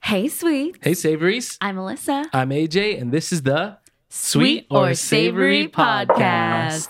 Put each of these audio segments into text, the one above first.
Hey, sweet. Hey, Savories. I'm Alyssa. I'm AJ, and this is the Sweet or Savory Podcast.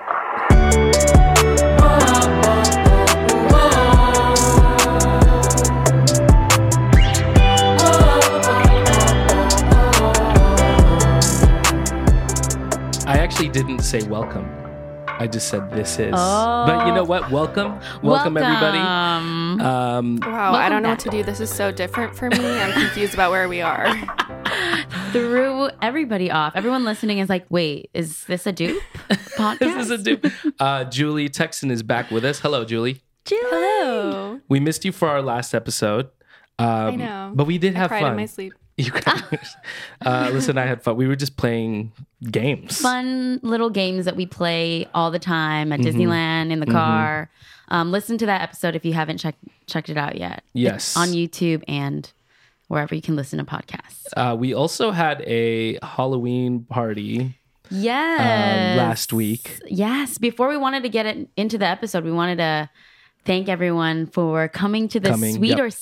I actually didn't say welcome. I just said this is. But you know what? Welcome, everybody. Wow, I don't know what to do. This is so different for me. I'm confused about where we are. Threw everybody off. Everyone listening is like, wait, is this a dupe podcast? This is a dupe. Julie Texan is back with us. Hello, Julie. Hello. We missed you for our last episode. I know. But we did have cried fun. in my sleep. You cried. Listen, I had fun. We were just playing games. Fun little games that we play all the time at Disneyland, in the car. Listen to that episode if you haven't checked it out yet. Yes. It's on YouTube and wherever you can listen to podcasts. We also had a Halloween party Yes. last week. Yes. Before we wanted to get into the episode, we wanted to thank everyone for coming to the Sweet or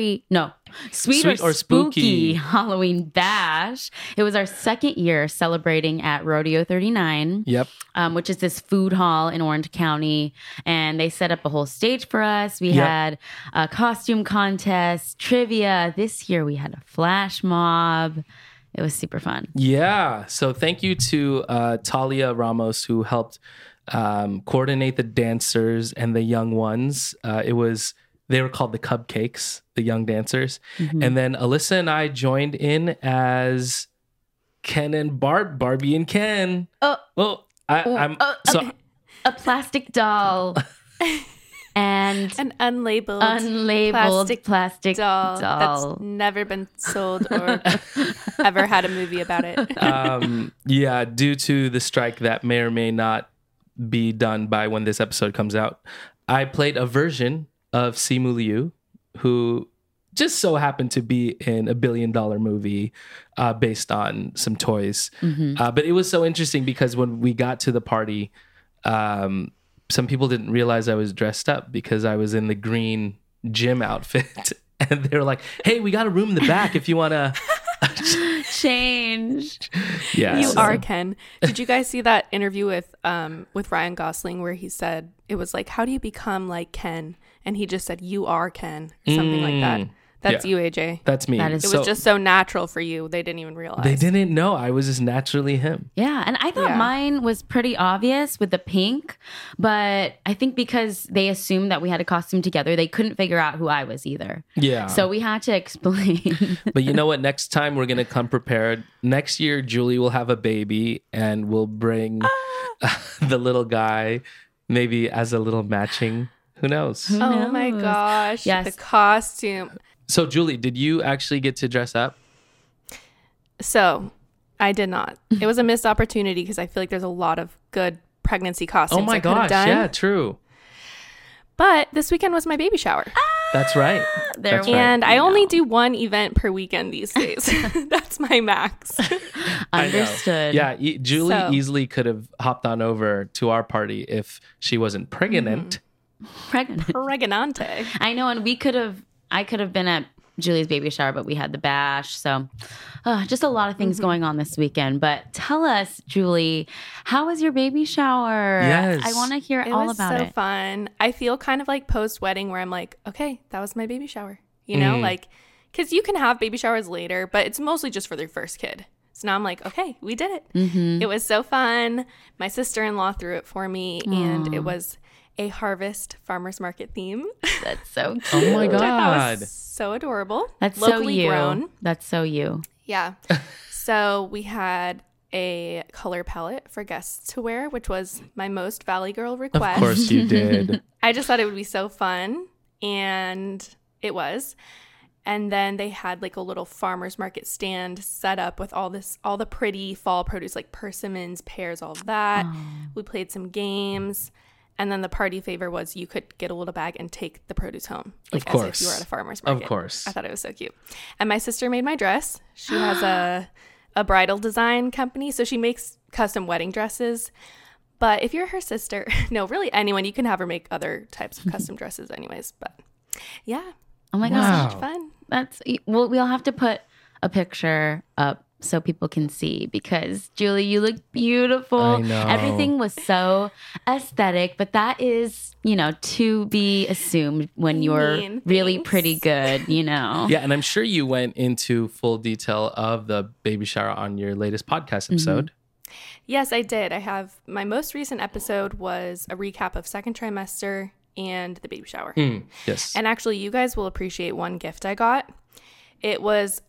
Spooky Halloween Bash. It was our second year celebrating at Rodeo 39. Yep. Which is this food hall in Orange County. And they set up a whole stage for us. We had a costume contest, trivia. This year we had a flash mob. It was super fun. Yeah. So thank you to Talia Ramos, who helped coordinate the dancers and the young ones. They were called the Cupcakes, the young dancers. And then Alyssa and I joined in as Ken and Barbie and Ken. I'm a plastic doll. And An unlabeled plastic doll that's never been sold or ever had a movie about it. Yeah, due to the strike that may or may not be done by when this episode comes out, I played a version of Simu Liu, who just so happened to be in a $1 billion movie based on some toys. But it was so interesting because when we got to the party, some people didn't realize I was dressed up because I was in the green gym outfit. And they were like, hey, we got a room in the back if you want to change. Yeah, You are Ken. Did you guys see that interview with Ryan Gosling where he said, it was like, how do you become like Ken? And he just said, you are Ken, or something like that. That's you, AJ. That's me. That is It was just so natural for you. They didn't even realize. They didn't know I was just naturally him. Yeah, and I thought mine was pretty obvious with the pink, but I think because they assumed that we had a costume together, they couldn't figure out who I was either. Yeah. So we had to explain. But you know what? Next time we're going to come prepared. Next year, Julie will have a baby and we'll bring the little guy maybe as a little matching. Who knows? Oh my gosh. Yes. The costume. So, Julie, did you actually get to dress up? So I did not. It was a missed opportunity because I feel like there's a lot of good pregnancy costumes. Oh my I could have gosh. done. Yeah, true. But this weekend was my baby shower. That's right. That's right. And I only do one event per weekend these days. That's my max. I know. Understood. Yeah, Julie So- easily could have hopped on over to our party if she wasn't pregnant. Pregnant. Pregnante. I know, and I could have been at Julie's baby shower, but we had the bash. So just a lot of things going on this weekend. But tell us, Julie, how was your baby shower? Yes. I want to hear It all was about so it. fun. I feel kind of like post-wedding where I'm like, okay, that was my baby shower. You know, like, because you can have baby showers later, but it's mostly just for their first kid. So now I'm like, okay, we did it. It was so fun. My sister-in-law threw it for me, and it was a harvest farmer's market theme. That's so cute. Oh my Which I thought was God. so adorable. That's locally so you. grown. That's so you. Yeah. So we had a color palette for guests to wear, which was my most Valley Girl request. Of course you did. I just thought it would be so fun, and it was. And then they had like a little farmer's market stand set up with all the pretty fall produce, like persimmons, pears, all of that. We played some games. And then the party favor was you could get a little bag and take the produce home. Like, Of course. as if you were at a farmer's market. Of course. I thought it was so cute. And my sister made my dress. She has a bridal design company, so she makes custom wedding dresses. But if you're her sister, no, really anyone, you can have her make other types of custom dresses anyways. But yeah, Oh my Wow. gosh. Such fun. We'll have to put a picture up so people can see, because Julie, you look beautiful. I know. Everything was so aesthetic, but that is, to be assumed when you're mean, really thanks. pretty good, Yeah, and I'm sure you went into full detail of the baby shower on your latest podcast episode. Yes, I did. I have my most recent episode was a recap of second trimester and the baby shower. Yes. And actually, you guys will appreciate one gift I got. It was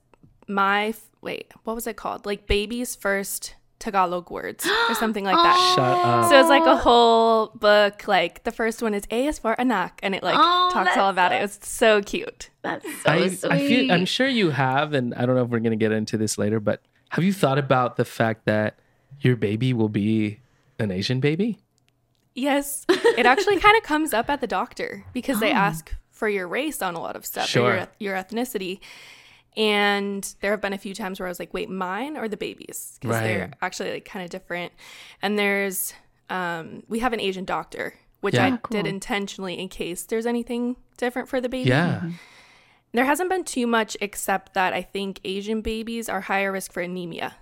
what was it called? Like baby's first Tagalog words or something like that. Shut up. So it's like a whole book. Like the first one is A is for anak, and it like talks all about it. It was so cute. That's so sweet. I'm sure you have, and I don't know if we're going to get into this later, but have you thought about the fact that your baby will be an Asian baby? Yes, it actually kind of comes up at the doctor because they ask for your race on a lot of stuff, Sure. or your ethnicity. And there have been a few times where I was like, wait, mine or the baby's? Because they're Right. actually like kind of different. And there's, we have an Asian doctor, which Yeah. I Oh, cool. did intentionally in case there's anything different for the baby. Yeah. There hasn't been too much, except that I think Asian babies are higher risk for anemia.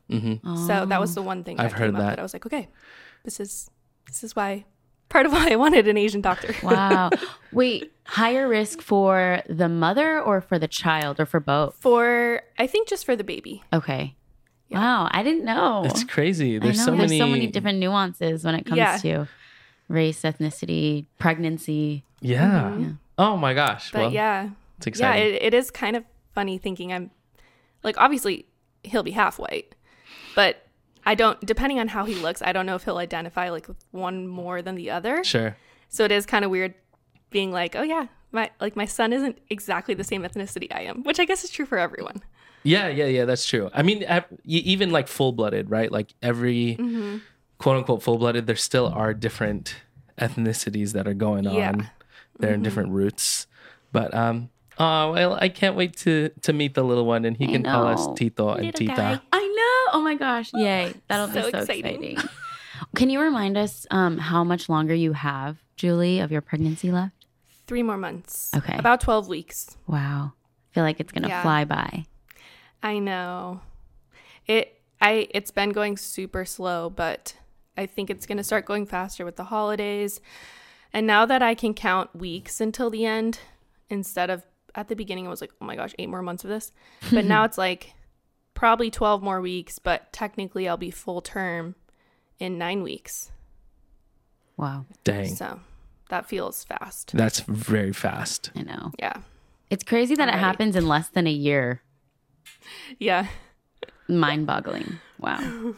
So that was the one thing I've that heard came up that. that I was like, okay, this is why, part of why I wanted an Asian doctor. Wow. Wait, higher risk for the mother or for the child or for both? I think just for the baby. Okay. Wow, I didn't know. It's crazy. I There's know so there's many. so many different nuances when it comes Yeah. to race, ethnicity, pregnancy. Yeah. Oh my gosh. But well, yeah. it's Yeah, exciting. it is kind of funny thinking I'm like, obviously he'll be half white, but I don't, depending on how he looks, I don't know if he'll identify like with one more than the other. Sure. So it is kind of weird being like, oh yeah, my son isn't exactly the same ethnicity I am, which I guess is true for everyone. Yeah. That's true. I mean, even like full blooded, right? Like every quote unquote full blooded, there still are different ethnicities that are going on. Yeah. They're in different roots. But well, I can't wait to meet the little one, and he I can call us know. Tito and Little Tita. guy. I know. Oh my gosh. Yay. That'll be So so exciting. exciting. Can you remind us how much longer you have, Julie, of your pregnancy left? 3 more months. Okay. About 12 weeks. Wow. I feel like it's going to Yeah. fly by. I know. It's been going super slow, but I think it's going to start going faster with the holidays. And now that I can count weeks until the end, instead of at the beginning, I was like, oh my gosh, 8 more months of this. But now it's like probably 12 more weeks, but technically I'll be full term in 9 weeks. Wow. Dang. So that feels fast. That's very fast. I know. Yeah. It's crazy that it Alrighty. happens in less than a year. Yeah. Mind boggling. Wow.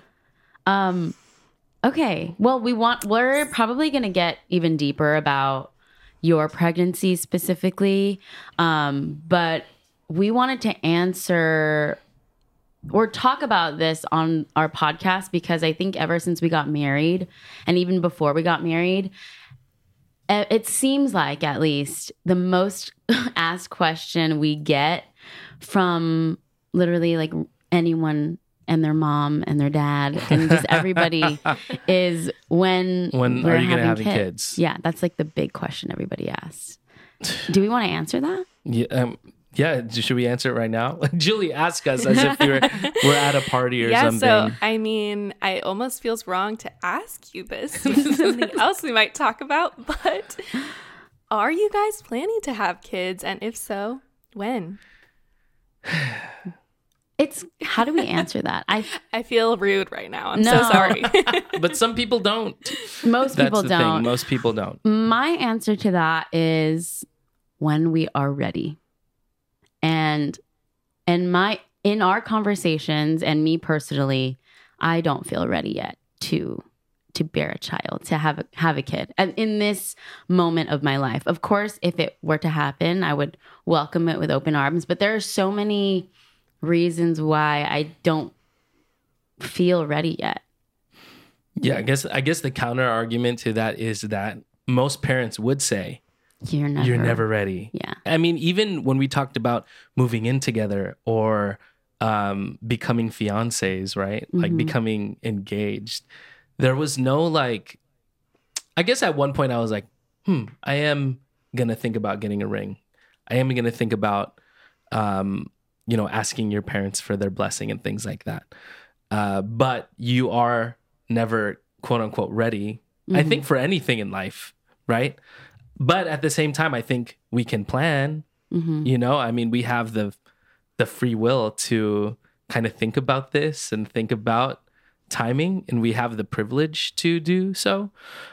Okay. Well, we're probably going to get even deeper about your pregnancy specifically. But we wanted to answer or talk about this on our podcast because I think ever since we got married and even before we got married, it seems like at least the most asked question we get from literally like anyone and their mom and their dad and just everybody is when When are you gonna having have kids? Yeah, that's like the big question everybody asks. Do we want to answer that? Yeah. Should we answer it right now? Julie asked us as if we're at a party or Yeah, something. so I mean, I almost feels wrong to ask you this. It's something else we might talk about, but are you guys planning to have kids? And if so, when? It's how do we answer that? I feel rude right now. I'm No. so sorry. But some people don't. Most That's people the don't. thing. Most people don't. My answer to that is when we are ready. And in our conversations and me personally, I don't feel ready yet to bear a child, to have a kid. And in this moment of my life. Of course, if it were to happen, I would welcome it with open arms, but there are so many reasons why I don't feel ready yet. Yeah, I guess the counter argument to that is that most parents would say You're never ready. Yeah. I mean, even when we talked about moving in together or becoming fiancés, right? Like becoming engaged, there was no like, I guess at one point I was like, I am going to think about getting a ring. I am going to think about, asking your parents for their blessing and things like that. But you are never, quote unquote, ready, I think, for anything in life, right? But at the same time, I think we can plan, I mean, we have the free will to kind of think about this and think about timing, and we have the privilege to do so.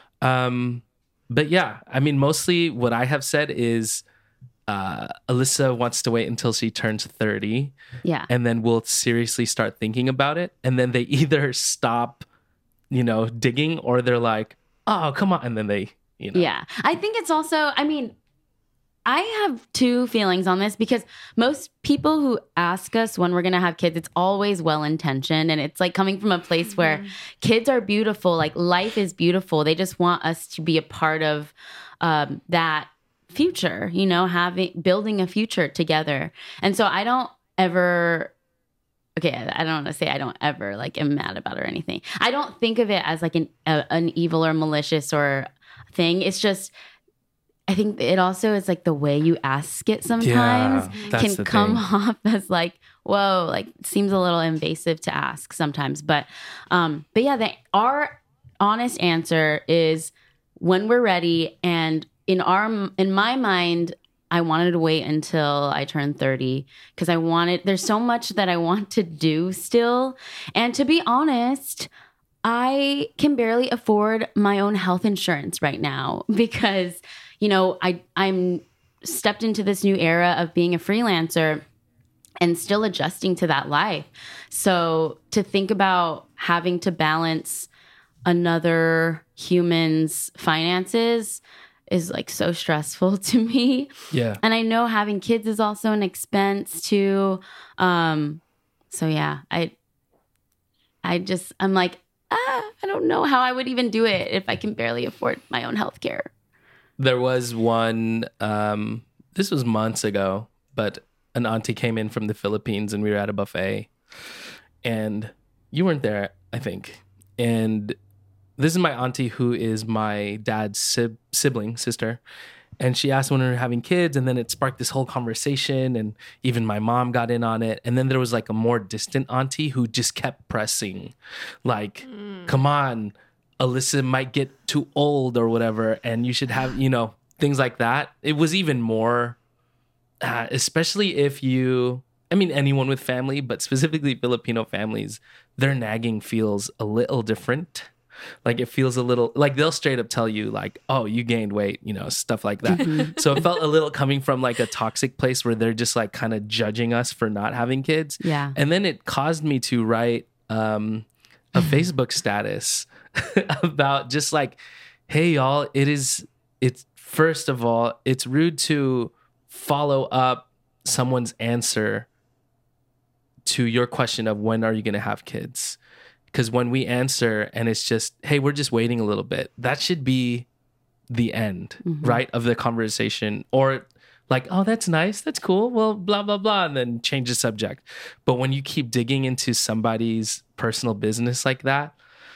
But yeah, I mean, mostly what I have said is Alyssa wants to wait until she turns 30. Yeah. And then we'll seriously start thinking about it. And then they either stop, digging, or they're like, oh, come on. And then they, Yeah. I think it's also, I mean, I have two feelings on this, because most people who ask us when we're going to have kids, it's always well-intentioned. And it's like coming from a place where kids are beautiful. Like, life is beautiful. They just want us to be a part of that future, building a future together. And so I don't ever, I don't want to say I don't ever am mad about it or anything. I don't think of it as like an evil or malicious or thing. It's just, I think it also is like the way you ask it sometimes can come off as like, whoa, like seems a little invasive to ask sometimes. But yeah, our honest answer is when we're ready. And in my mind, I wanted to wait until I turned 30 because there's so much that I want to do still. And to be honest, I can barely afford my own health insurance right now because, I'm stepped into this new era of being a freelancer and still adjusting to that life. So to think about having to balance another human's finances is like so stressful to me. Yeah. And I know having kids is also an expense too. So yeah, I'm like, I don't know how I would even do it if I can barely afford my own health care. There was one, this was months ago, but an auntie came in from the Philippines and we were at a buffet. And you weren't there, I think. And this is my auntie who is my dad's sister. And she asked when we were having kids, and then it sparked this whole conversation, and even my mom got in on it. And then there was like a more distant auntie who just kept pressing, like, come on, Alyssa might get too old or whatever, and you should have, things like that. It was even more, especially if anyone with family, but specifically Filipino families, their nagging feels a little different. Like it feels a little like they'll straight up tell you like, oh, you gained weight, stuff like that. So it felt a little coming from like a toxic place where they're just like kind of judging us for not having kids. Yeah. And then it caused me to write a Facebook status about just like, hey y'all, it's first of all, it's rude to follow up someone's answer to your question of when are you going to have kids? Because when we answer and it's just, hey, we're just waiting a little bit, that should be the end, right, of the conversation. Or like, oh, that's nice. That's cool. Well, blah, blah, blah. And then change the subject. But when you keep digging into somebody's personal business like that,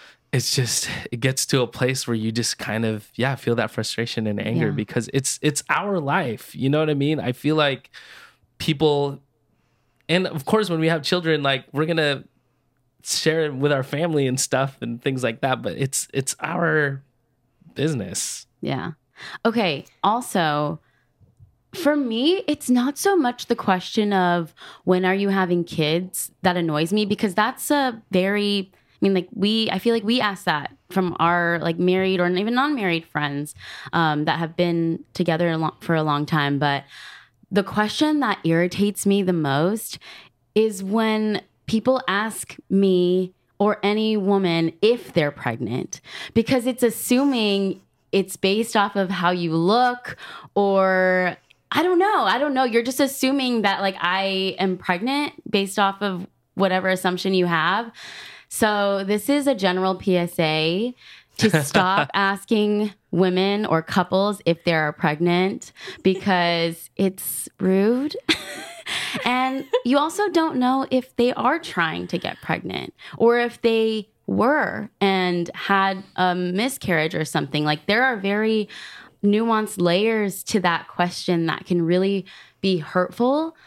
it gets to a place where you just kind of, feel that frustration and anger because it's our life. You know what I mean? I feel like people, and of course, when we have children, like we're going to share it with our family and stuff and things like that, but it's our business. Yeah. Okay. Also, for me, it's not so much the question of when are you having kids that annoys me, because that's a very, I feel like we ask that from our like married or even non-married friends that have been together for a long time. But the question that irritates me the most is when people ask me or any woman if they're pregnant, because it's assuming it's based off of how you look, or I don't know. You're just assuming that like I am pregnant based off of whatever assumption you have. So this is a general PSA to stop asking women or couples if they're pregnant, because it's rude. And you also don't know if they are trying to get pregnant or if they were and had a miscarriage or something. Like there are very nuanced layers to that question that can really be hurtful.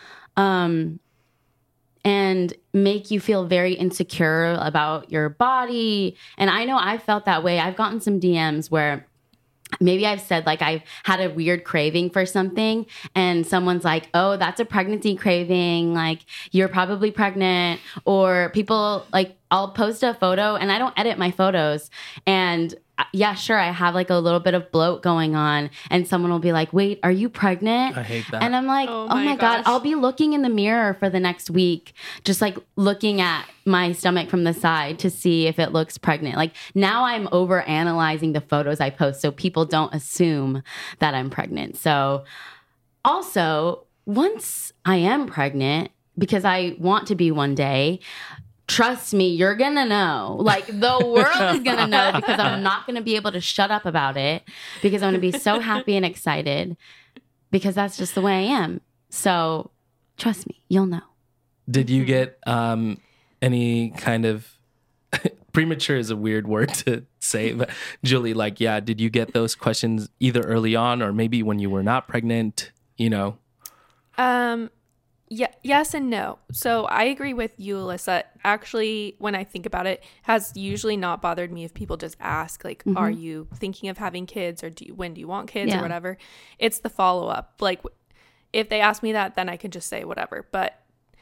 And make you feel very insecure about your body. And I know I've felt that way. I've gotten some DMs where maybe I've said like I've had a weird craving for something and someone's like, oh, that's a pregnancy craving. Like you're probably pregnant. Or people like, I'll post a photo and I don't edit my photos. And yeah, sure, I have like a little bit of bloat going on. And someone will be like, wait, are you pregnant? I hate that. And I'm like, oh my God, I'll be looking in the mirror for the next week, just like looking at my stomach from the side to see if it looks pregnant. Like now I'm over analyzing the photos I post so people don't assume that I'm pregnant. So also, once I am pregnant, because I want to be one day, trust me, you're gonna know. Like the world is gonna know because I'm not gonna be able to shut up about it because I'm gonna be so happy and excited because that's just the way I am. So trust me, you'll know. Did you get any kind of premature is a weird word to say, but Julie, like, yeah, did you get those questions either early on or maybe when you were not pregnant, you know? Yeah, yes and no. So I agree with you, Alyssa. Actually, when I think about it, has usually not bothered me if people just ask, like, are you thinking of having kids or when do you want kids or whatever? It's the follow-up. Like, if they ask me that, then I can just say whatever. But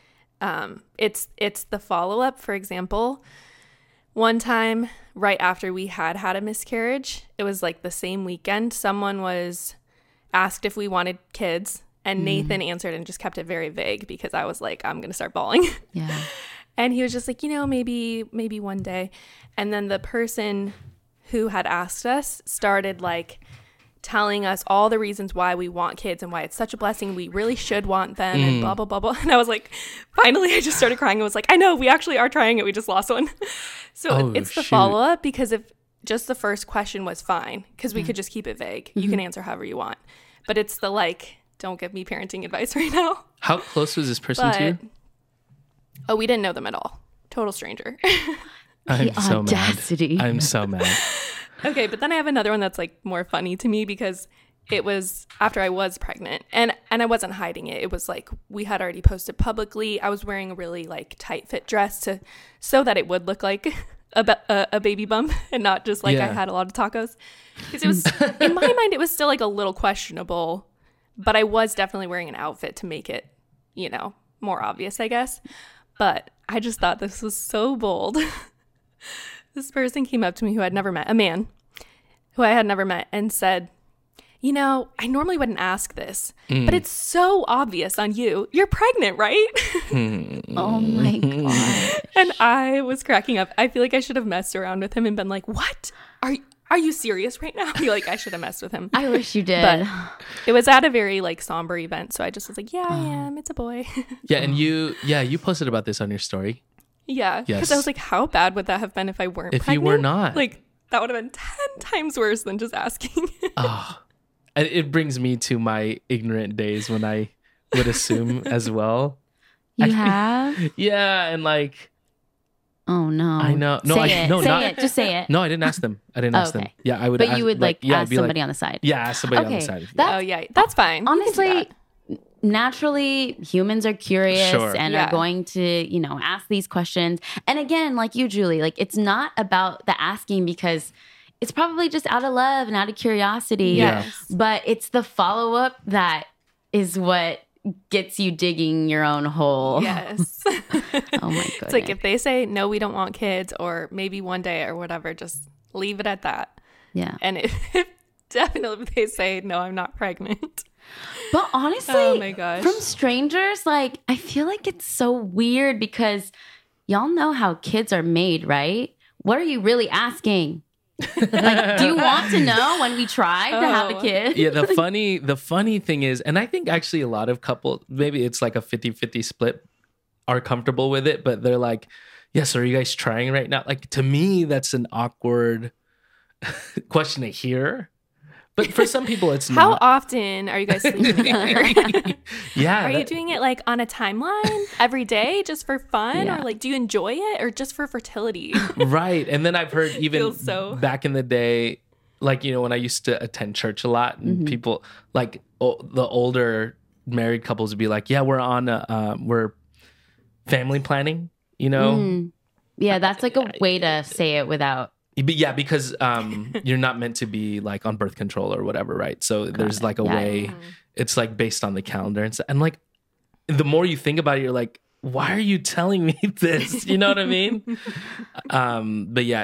it's the follow-up. For example, one time right after we had a miscarriage, it was like the same weekend, someone was asked if we wanted kids. And Nathan answered and just kept it very vague because I was like, I'm going to start bawling. Yeah. And he was just like, maybe one day. And then the person who had asked us started like telling us all the reasons why we want kids and why it's such a blessing. We really should want them and blah, blah, blah, blah. And I was like, finally, I just started crying. I was like, I know, we actually are trying it. We just lost one. So it's the follow-up because if just the first question was fine because we could just keep it vague. You can answer however you want. But it's the like, don't give me parenting advice right now. How close was this person to you? Oh, we didn't know them at all. Total stranger. I'm so audacity. mad. I'm so mad. Okay, but then I have another one that's like more funny to me because it was after I was pregnant and I wasn't hiding it. It was like we had already posted publicly. I was wearing a really like tight fit dress so that it would look like a baby bump and not just like I had a lot of tacos. Because it was in my mind it was still like a little questionable. But I was definitely wearing an outfit to make it, you know, more obvious, I guess. But I just thought this was so bold. This person came up to me who I'd never met, a man who I had never met, and said, you know, I normally wouldn't ask this, but it's so obvious on you. You're pregnant, right? Oh my God. And I was cracking up. I feel like I should have messed around with him and been like, what? Are you serious right now? I feel like I should have messed with him. I wish you did. But it was at a very like somber event. So I just was like, yeah, I am. It's a boy. Yeah. And you posted about this on your story. Yeah. Because I was like, how bad would that have been if I weren't pregnant? If you were not. Like that would have been 10 times worse than just asking. It brings me to my ignorant days when I would assume as well. You have? Yeah. And like, oh no! I know. No, say it. Just say it. No, I didn't ask them. Ask them. Yeah, I would. But you would ask somebody like, on the side. Yeah, ask somebody on the side. Oh yeah, that's fine. Honestly, naturally, humans are curious and are going to, you know, ask these questions. And again, like you, Julie, like it's not about the asking because it's probably just out of love and out of curiosity. Yes. But it's the follow up that is what gets you digging your own hole. Yes. Oh my goodness. It's like if they say no, we don't want kids, or maybe one day or whatever, just leave it at that. Yeah. And if definitely if they say no, I'm not pregnant. But honestly, oh my gosh, from strangers, like I feel like it's so weird because y'all know how kids are made, right? What are you really asking? Like, do you want to know when we tried to have a kid? Yeah, the funny thing is, and I think actually a lot of couples, maybe it's like a 50-50 split, are comfortable with it, but they're like, yes, are you guys trying right now? Like, to me, that's an awkward question to hear. But for some people, it's How not. often are you guys sleeping together? Yeah. Are you doing it like on a timeline every day just for fun? Or like, do you enjoy it or just for fertility? Right. And then I've heard even Feels so- back in the day, like, you know, when I used to attend church a lot, and people like the older married couples would be like, yeah, we're family planning, you know? Yeah, that's like a way to say it without. Yeah, because you're not meant to be like on birth control or whatever, right? So there's like a way, it's like based on the calendar and like the more you think about it, you're like, why are you telling me this? You know what I mean? But yeah,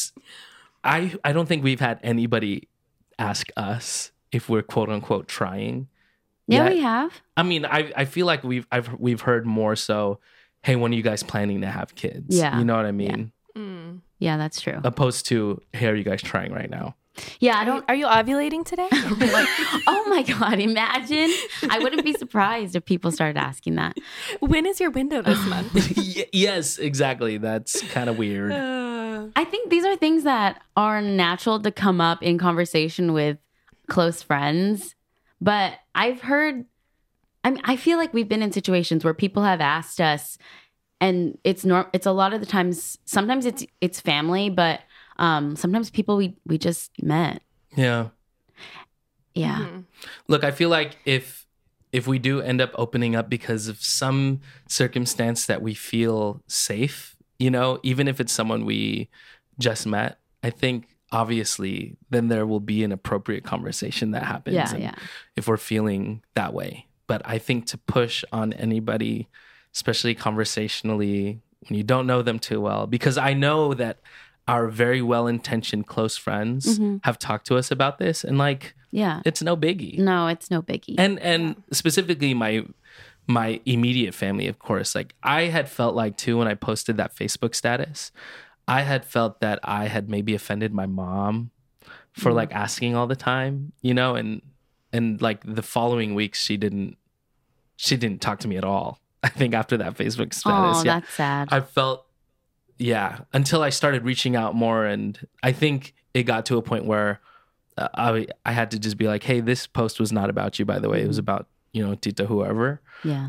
I don't think we've had anybody ask us if we're quote unquote trying. Yeah, yet. we have. I mean, I feel like we've heard more so, hey, when are you guys planning to have kids? Yeah. You know what I mean? Yeah, that's true. Opposed to, hey, are you guys trying right now? Yeah, I don't. Are you ovulating today? Like, oh my God, imagine. I wouldn't be surprised if people started asking that. When is your window this month? Yes, exactly. That's kind of weird. I think these are things that are natural to come up in conversation with close friends. But I've heard, I feel like we've been in situations where people have asked us, and it's a lot of the times, sometimes it's family, but sometimes people we just met. Yeah. Yeah. Look, I feel like if we do end up opening up because of some circumstance that we feel safe, you know, even if it's someone we just met, I think obviously then there will be an appropriate conversation that happens. Yeah. If we're feeling that way. But I think to push on anybody, especially conversationally, when you don't know them too well, because I know that our very well-intentioned close friends have talked to us about this, and like, Yeah. it's no biggie. No, it's no biggie. And specifically my immediate family, of course. Like, I had felt like too, when I posted that Facebook status, I had felt that I had maybe offended my mom for like asking all the time, you know, and like the following weeks she didn't talk to me at all. I think after that Facebook status. Oh, that's sad. I felt, until I started reaching out more, and I think it got to a point where I had to just be like, hey, this post was not about you, by the way. It was about, you know, Tita whoever. Yeah.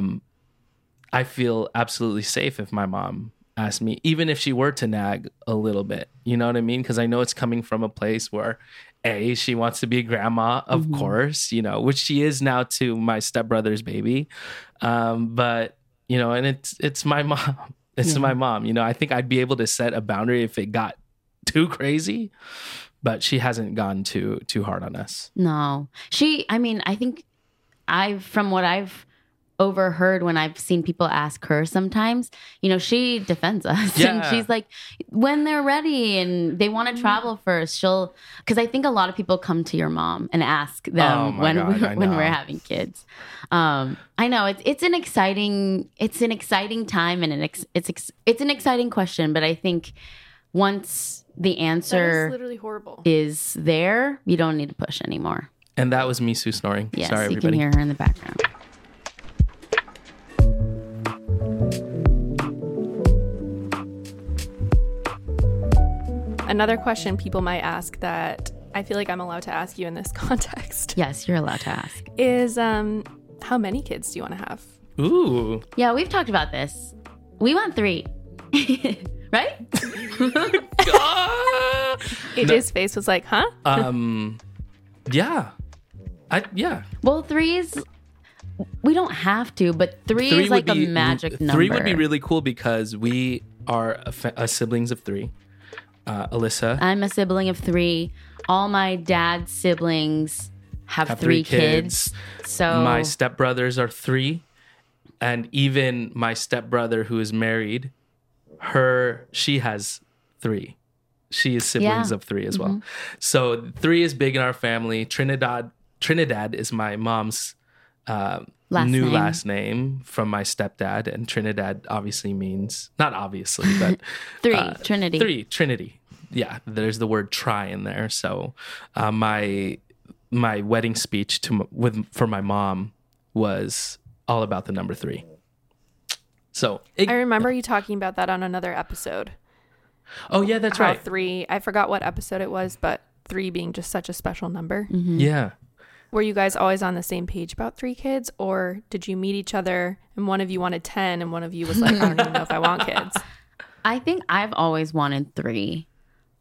I feel absolutely safe if my mom asked me, even if she were to nag a little bit, you know what I mean? Because I know it's coming from a place where she wants to be a grandma, of course, you know, which she is now to my stepbrother's baby. But, you know, and it's my mom. It's my mom. You know, I think I'd be able to set a boundary if it got too crazy, but she hasn't gone too hard on us. No. I think from what I've overheard when I've seen people ask her sometimes, you know, she defends us. Yeah. And she's like, when they're ready and they want to travel first, because I think a lot of people come to your mom and ask them when we're having kids. I know it's an exciting time, and it's an exciting question, but I think once the answer That is literally horrible. is there, you don't need to push anymore. And that was Misu snoring. Yes, Sorry, you everybody. can hear her in the background. Another question people might ask that I feel like I'm allowed to ask you in this context Yes, you're allowed to ask. is how many kids do you want to have? Ooh. Yeah, we've talked about this. We want 3. Right? AJ's face was like, huh? Yeah. Yeah. Well, 3 is, we don't have to, but 3 is like a magic number. 3 would be really cool because we are siblings of 3. Alyssa. I'm a sibling of 3. All my dad's siblings have 3 kids. So my stepbrothers are 3. And even my stepbrother who is married, she has 3. She is siblings of 3 as well. So 3 is big in our family. Trinidad is my mom's last name from my stepdad, and Trinidad obviously means, not obviously, but 3 Trinity. 3 Trinity. Yeah, there's the word try in there. So my wedding speech for my mom was all about the number 3. So I remember you talking about that on another episode. Oh yeah, that's How right. 3, I forgot what episode it was, but 3 being just such a special number. Yeah. Were you guys always on the same page about 3 kids, or did you meet each other and one of you wanted 10 and one of you was like, I don't even know if I want kids? I think I've always wanted 3.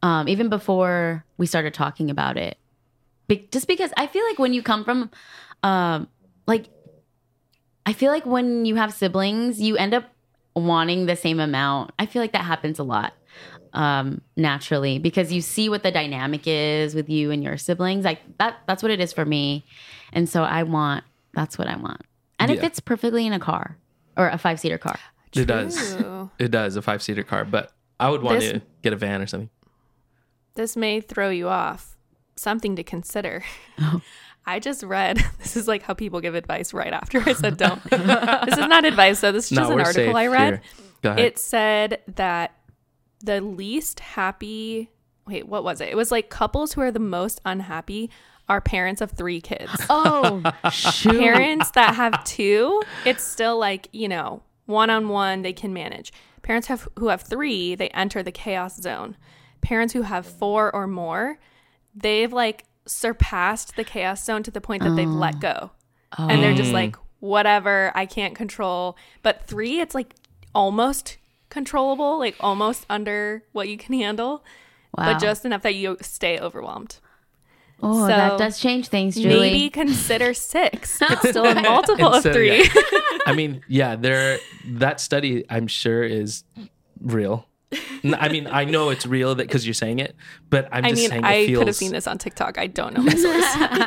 even before we started talking about it. Just because I feel like when you come from, like, I feel like when you have siblings, you end up wanting the same amount. I feel like that happens a lot naturally because you see what the dynamic is with you and your siblings. Like that's what it is for me. And so that's what I want. And it fits perfectly in a car or a 5-seater car. It does. It does, a 5-seater car. But I would want to get a van or something. This may throw you off. Something to consider. Oh. I just read, this is like how people give advice right after I said don't. This is not advice, though. This is just an article I read. Here. Go ahead. It said that the least happy, wait, what was it? It was like couples who are the most unhappy are parents of 3 kids. Oh, shoot. Parents that have 2, it's still like, you know, one-on-one, they can manage. Parents who have 3, they enter the chaos zone. Parents who have 4 or more, they've like surpassed the chaos zone to the point that they've let go. And they're just like, whatever, I can't control. But 3, it's like almost controllable, like almost under what you can handle, but just enough that you stay overwhelmed. Oh, So that does change things, Julie. maybe consider 6. It's still a multiple of 3. I mean, yeah, that study I'm sure is real. I mean, I know it's real because you're saying it, but I'm just saying it feels... I could have seen this on TikTok. I don't know my source.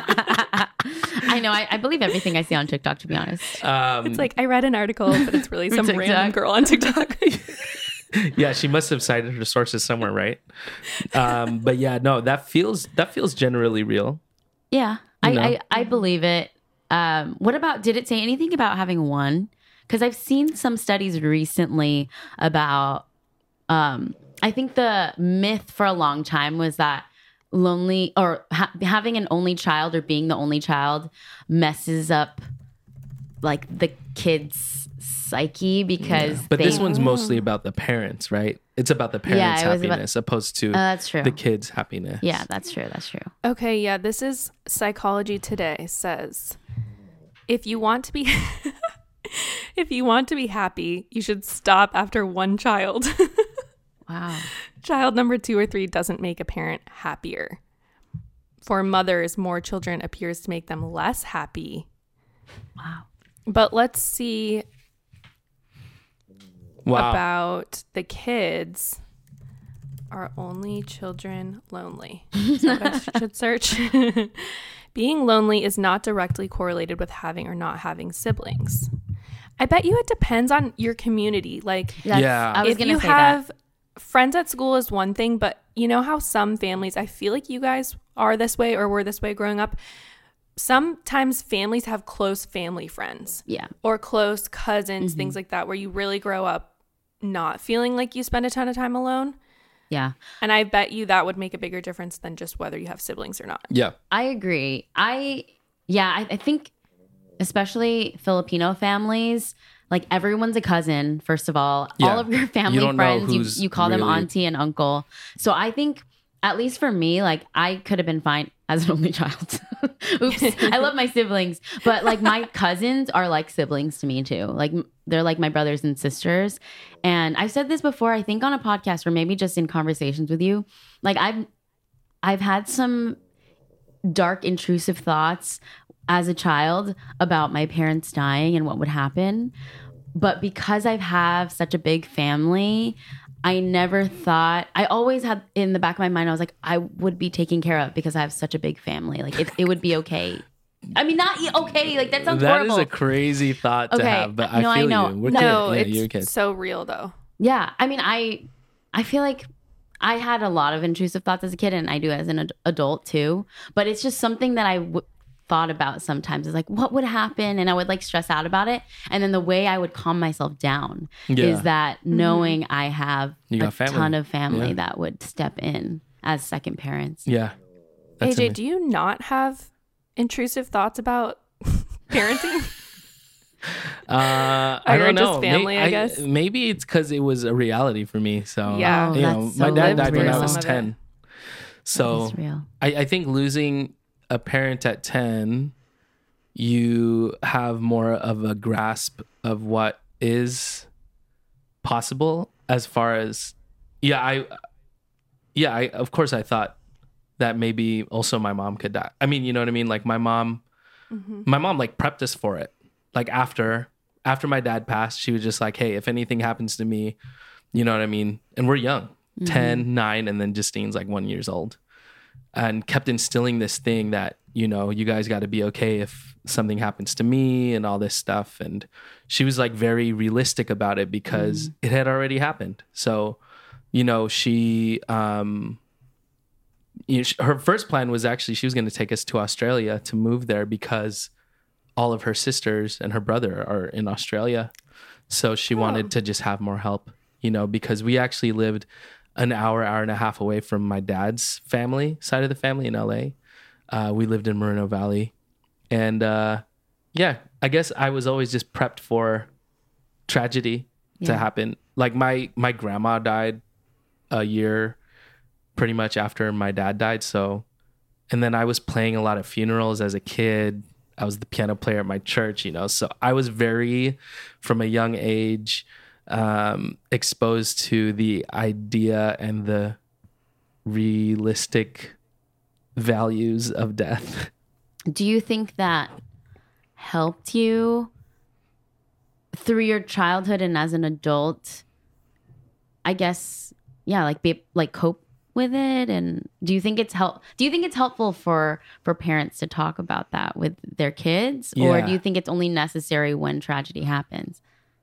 I know. I believe everything I see on TikTok, to be honest. It's like I read an article, but it's really some random girl on TikTok. Yeah, she must have cited her sources somewhere, right? But yeah, no, that feels generally real. Yeah, I believe it. What about, did it say anything about having one? Because I've seen some studies recently about, I think the myth for a long time was that lonely or having an only child or being the only child messes up like the kid's psyche because but this one's mostly about the parents, right? It's about the parents' happiness opposed to that's true. the kids' happiness. Yeah, that's true. Okay, yeah, this is Psychology Today says if you want to be happy, you should stop after 1 child. Wow. Child number 2 or 3 doesn't make a parent happier. For mothers, more children appears to make them less happy. Wow. But let's see about the kids. Are only children lonely? Is that what I should search? Being lonely is not directly correlated with having or not having siblings. I bet you it depends on your community. Like, I was if gonna you say have that. friends at school is one thing, but you know how some families, I feel like you guys are this way or were this way growing up. Sometimes families have close family friends. Yeah. Or close cousins, things like that, where you really grow up not feeling like you spend a ton of time alone. Yeah. And I bet you that would make a bigger difference than just whether you have siblings or not. Yeah. I agree. I think especially Filipino families, like everyone's a cousin, first of all. Yeah. All of your family You don't know friends, who's you call them really- auntie and uncle. So I think, at least for me, like I could have been fine as an only child. Oops. I love my siblings, but like my cousins are like siblings to me too. Like they're like my brothers and sisters. And I've said this before, I think on a podcast or maybe just in conversations with you. Like I've had some dark, intrusive thoughts as a child about my parents dying and what would happen. But because I have such a big family, I never thought, I always had in the back of my mind, I was like, I would be taken care of because I have such a big family. Like it would be okay. I mean, not okay. Like that sounds horrible. That is a crazy thought to have, but I feel you. We're No, kids. Yeah, you're a kid. it's so real though. Yeah. I mean, I feel like I had a lot of intrusive thoughts as a kid and I do as an adult too. But it's just something that I thought about sometimes is like, what would happen? And I would like stress out about it. And then the way I would calm myself down is that knowing I have a ton of family that would step in as second parents. Yeah. That's AJ, do you not have intrusive thoughts about parenting? I don't know. Just family, I guess. Maybe it's because it was a reality for me. So yeah, you know, so my dad died when I real. was 10. So I think losing a parent at 10, you have more of a grasp of what is possible as far as of course I thought that maybe also my mom could die. I mean, you know what I mean? Like my mom like prepped us for it. Like after my dad passed, she was just like, hey, if anything happens to me, you know what I mean? And we're young, 10, 9, and then Justine's like 1 year old. And kept instilling this thing that, you know, you guys got to be okay if something happens to me and all this stuff. And she was like very realistic about it because it had already happened. So, you know, she, her first plan was actually she was going to take us to Australia to move there because all of her sisters and her brother are in Australia. So she wanted to just have more help, you know, because we actually lived an hour and a half away from my dad's family, side of the family in LA. We lived in Moreno Valley. And yeah, I guess I was always just prepped for tragedy to happen. Like my grandma died a year pretty much after my dad died. So, and then I was playing a lot of funerals as a kid. I was the piano player at my church, you know, so I was very, from a young age, exposed to the idea and the realistic values of death. Do you think that helped you through your childhood and as an adult? I guess, yeah, like be like cope with it. And do you think it's helpful for parents to talk about that with their kids, or do you think it's only necessary when tragedy happens?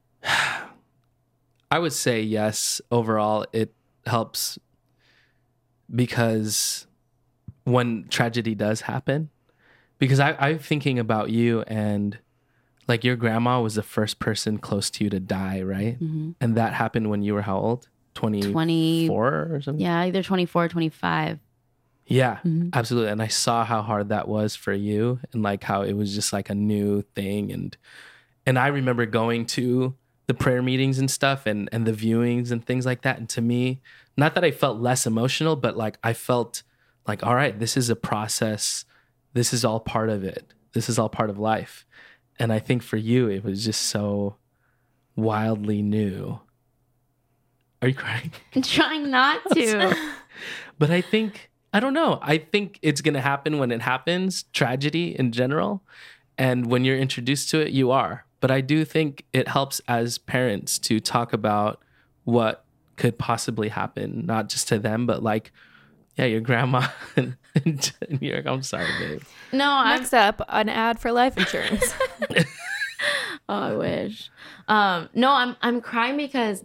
I would say yes. Overall, it helps because when tragedy does happen, because I'm thinking about you, and like your grandma was the first person close to you to die, right? Mm-hmm. And that happened when you were how old? 24 or something? Yeah, either 24 or 25. Yeah, absolutely. And I saw how hard that was for you, and like how it was just like a new thing. And I remember going to the prayer meetings and stuff and the viewings and things like that. And to me, not that I felt less emotional, but like I felt like, all right, this is a process. This is all part of it. This is all part of life. And I think for you, it was just so wildly new. Are you crying? I'm trying not to. But I don't know. I think it's going to happen when it happens, tragedy in general. And when you're introduced to it, you are. But I do think it helps as parents to talk about what could possibly happen, not just to them, but like, yeah, your grandma. And you're like, I'm sorry, babe. No, next up, an ad for life insurance. Oh, I wish. No, I'm crying because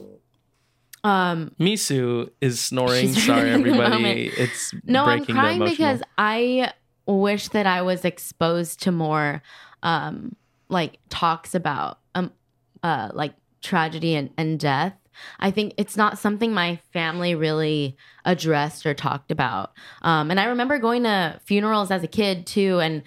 Misu is snoring. Sorry, everybody. It's no, I'm breaking crying the because I wish that I was exposed to more like talks about like tragedy and death. I think it's not something my family really addressed or talked about. And I remember going to funerals as a kid too, and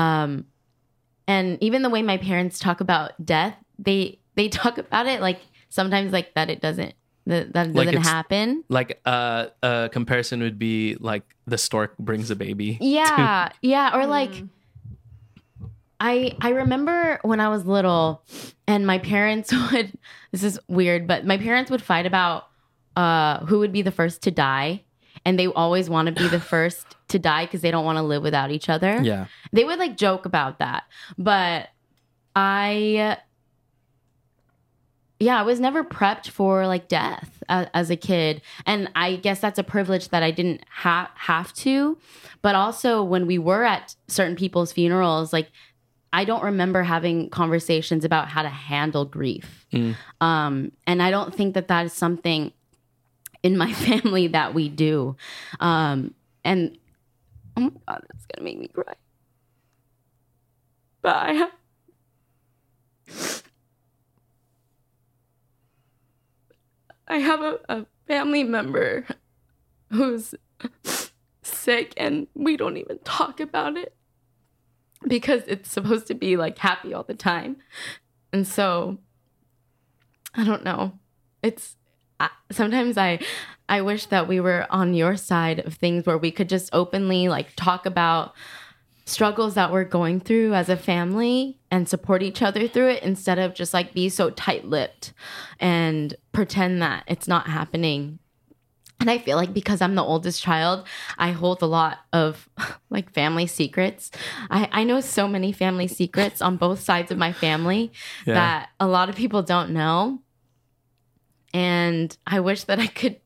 even the way my parents talk about death, they talk about it like sometimes like that doesn't happen. Like a comparison would be like the stork brings a baby. Yeah, yeah, or like. I remember when I was little and my parents would, this is weird, but my parents would fight about who would be the first to die. And they always want to be the first to die because they don't want to live without each other. Yeah. They would like joke about that. But I was never prepped for like death as a kid. And I guess that's a privilege that I didn't have to. But also when we were at certain people's funerals, like, I don't remember having conversations about how to handle grief. And I don't think that is something in my family that we do. And oh my God, that's going to make me cry. But I have a family member who's sick and we don't even talk about it. Because it's supposed to be like happy all the time. And so I don't know. Sometimes I wish that we were on your side of things where we could just openly like talk about struggles that we're going through as a family and support each other through it instead of just like be so tight-lipped and pretend that it's not happening. And I feel like because I'm the oldest child, I hold a lot of like family secrets. I know so many family secrets on both sides of my family that a lot of people don't know. And I wish that I could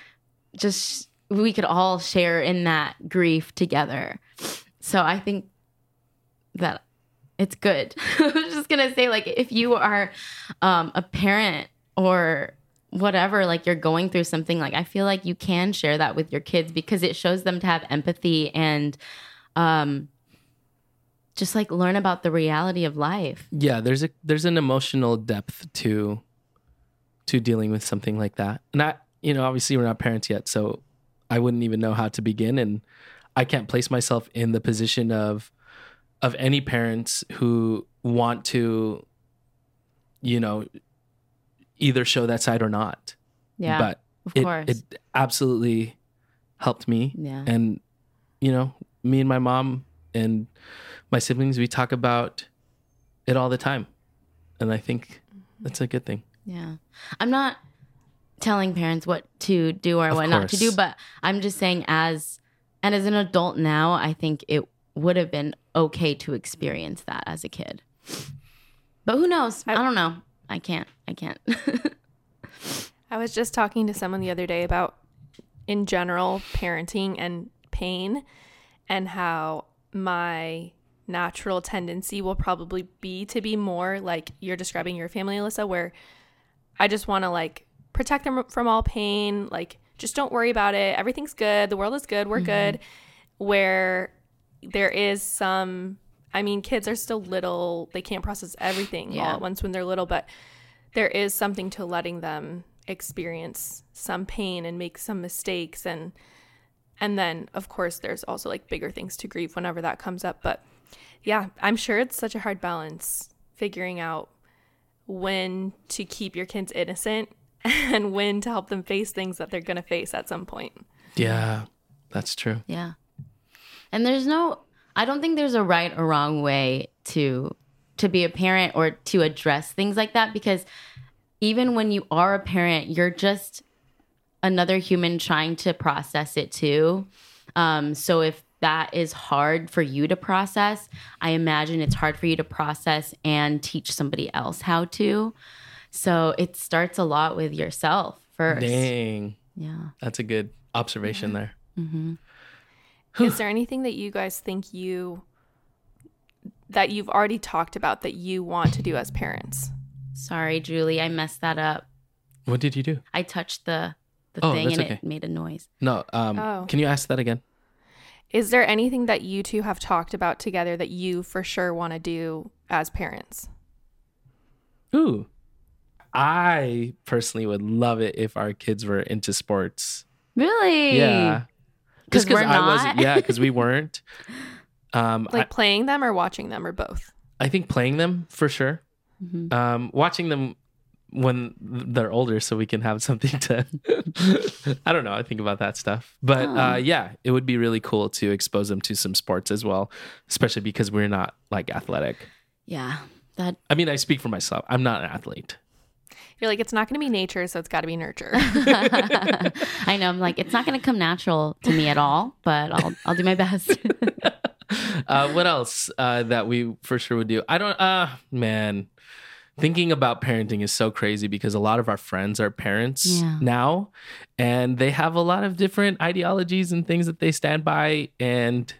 we could all share in that grief together. So I think that it's good. I was just going to say, like, if you are a parent or whatever, like you're going through something, like I feel like you can share that with your kids because it shows them to have empathy and just like learn about the reality of life. Yeah, there's an emotional depth to dealing with something like that. And obviously we're not parents yet, so I wouldn't even know how to begin, and I can't place myself in the position of any parents who want to, either show that side or not. Yeah, but of course. It absolutely helped me. Yeah. And, me and my mom and my siblings, we talk about it all the time. And I think that's a good thing. Yeah. I'm not telling parents what to do or what not to do, but I'm just saying as an adult now, I think it would have been okay to experience that as a kid. But who knows? I don't know. I can't. I was just talking to someone the other day about, in general, parenting and pain, and how my natural tendency will probably be to be more like you're describing your family, Alyssa, where I just want to like protect them from all pain. Like, just don't worry about it. Everything's good. The world is good. We're good. Where there is some, kids are still little. They can't process everything all at once when they're little, but there is something to letting them experience some pain and make some mistakes. And then, of course, there's also like bigger things to grieve whenever that comes up. But yeah, I'm sure it's such a hard balance figuring out when to keep your kids innocent and when to help them face things that they're going to face at some point. Yeah, that's true. Yeah. And I don't think there's a right or wrong way to be a parent or to address things like that, because even when you are a parent, you're just another human trying to process it too. So if that is hard for you to process, I imagine it's hard for you to process and teach somebody else how to. So it starts a lot with yourself first. Dang. Yeah. That's a good observation there. Mm-hmm. Is there anything that you guys think that you've already talked about that you want to do as parents? Sorry, Julie, I messed that up. What did you do? I touched the thing and it made a noise. No. Can you ask that again? Is there anything that you two have talked about together that you for sure want to do as parents? Ooh. I personally would love it if our kids were into sports. Really? Yeah. Because we're not? I wasn't. Yeah, because we weren't. Playing them or watching them or both? I think playing them for sure. Mm-hmm. Watching them when they're older so we can have something to I don't know, I think about that stuff, but yeah, it would be really cool to expose them to some sports as well, especially because we're not like athletic. Yeah, I speak for myself. I'm not an athlete. You're like, it's not going to be nature, so it's got to be nurture. I know. I'm like, it's not going to come natural to me at all, but I'll do my best. What else that we for sure would do? I don't man, thinking about parenting is so crazy because a lot of our friends are parents now, and they have a lot of different ideologies and things that they stand by, and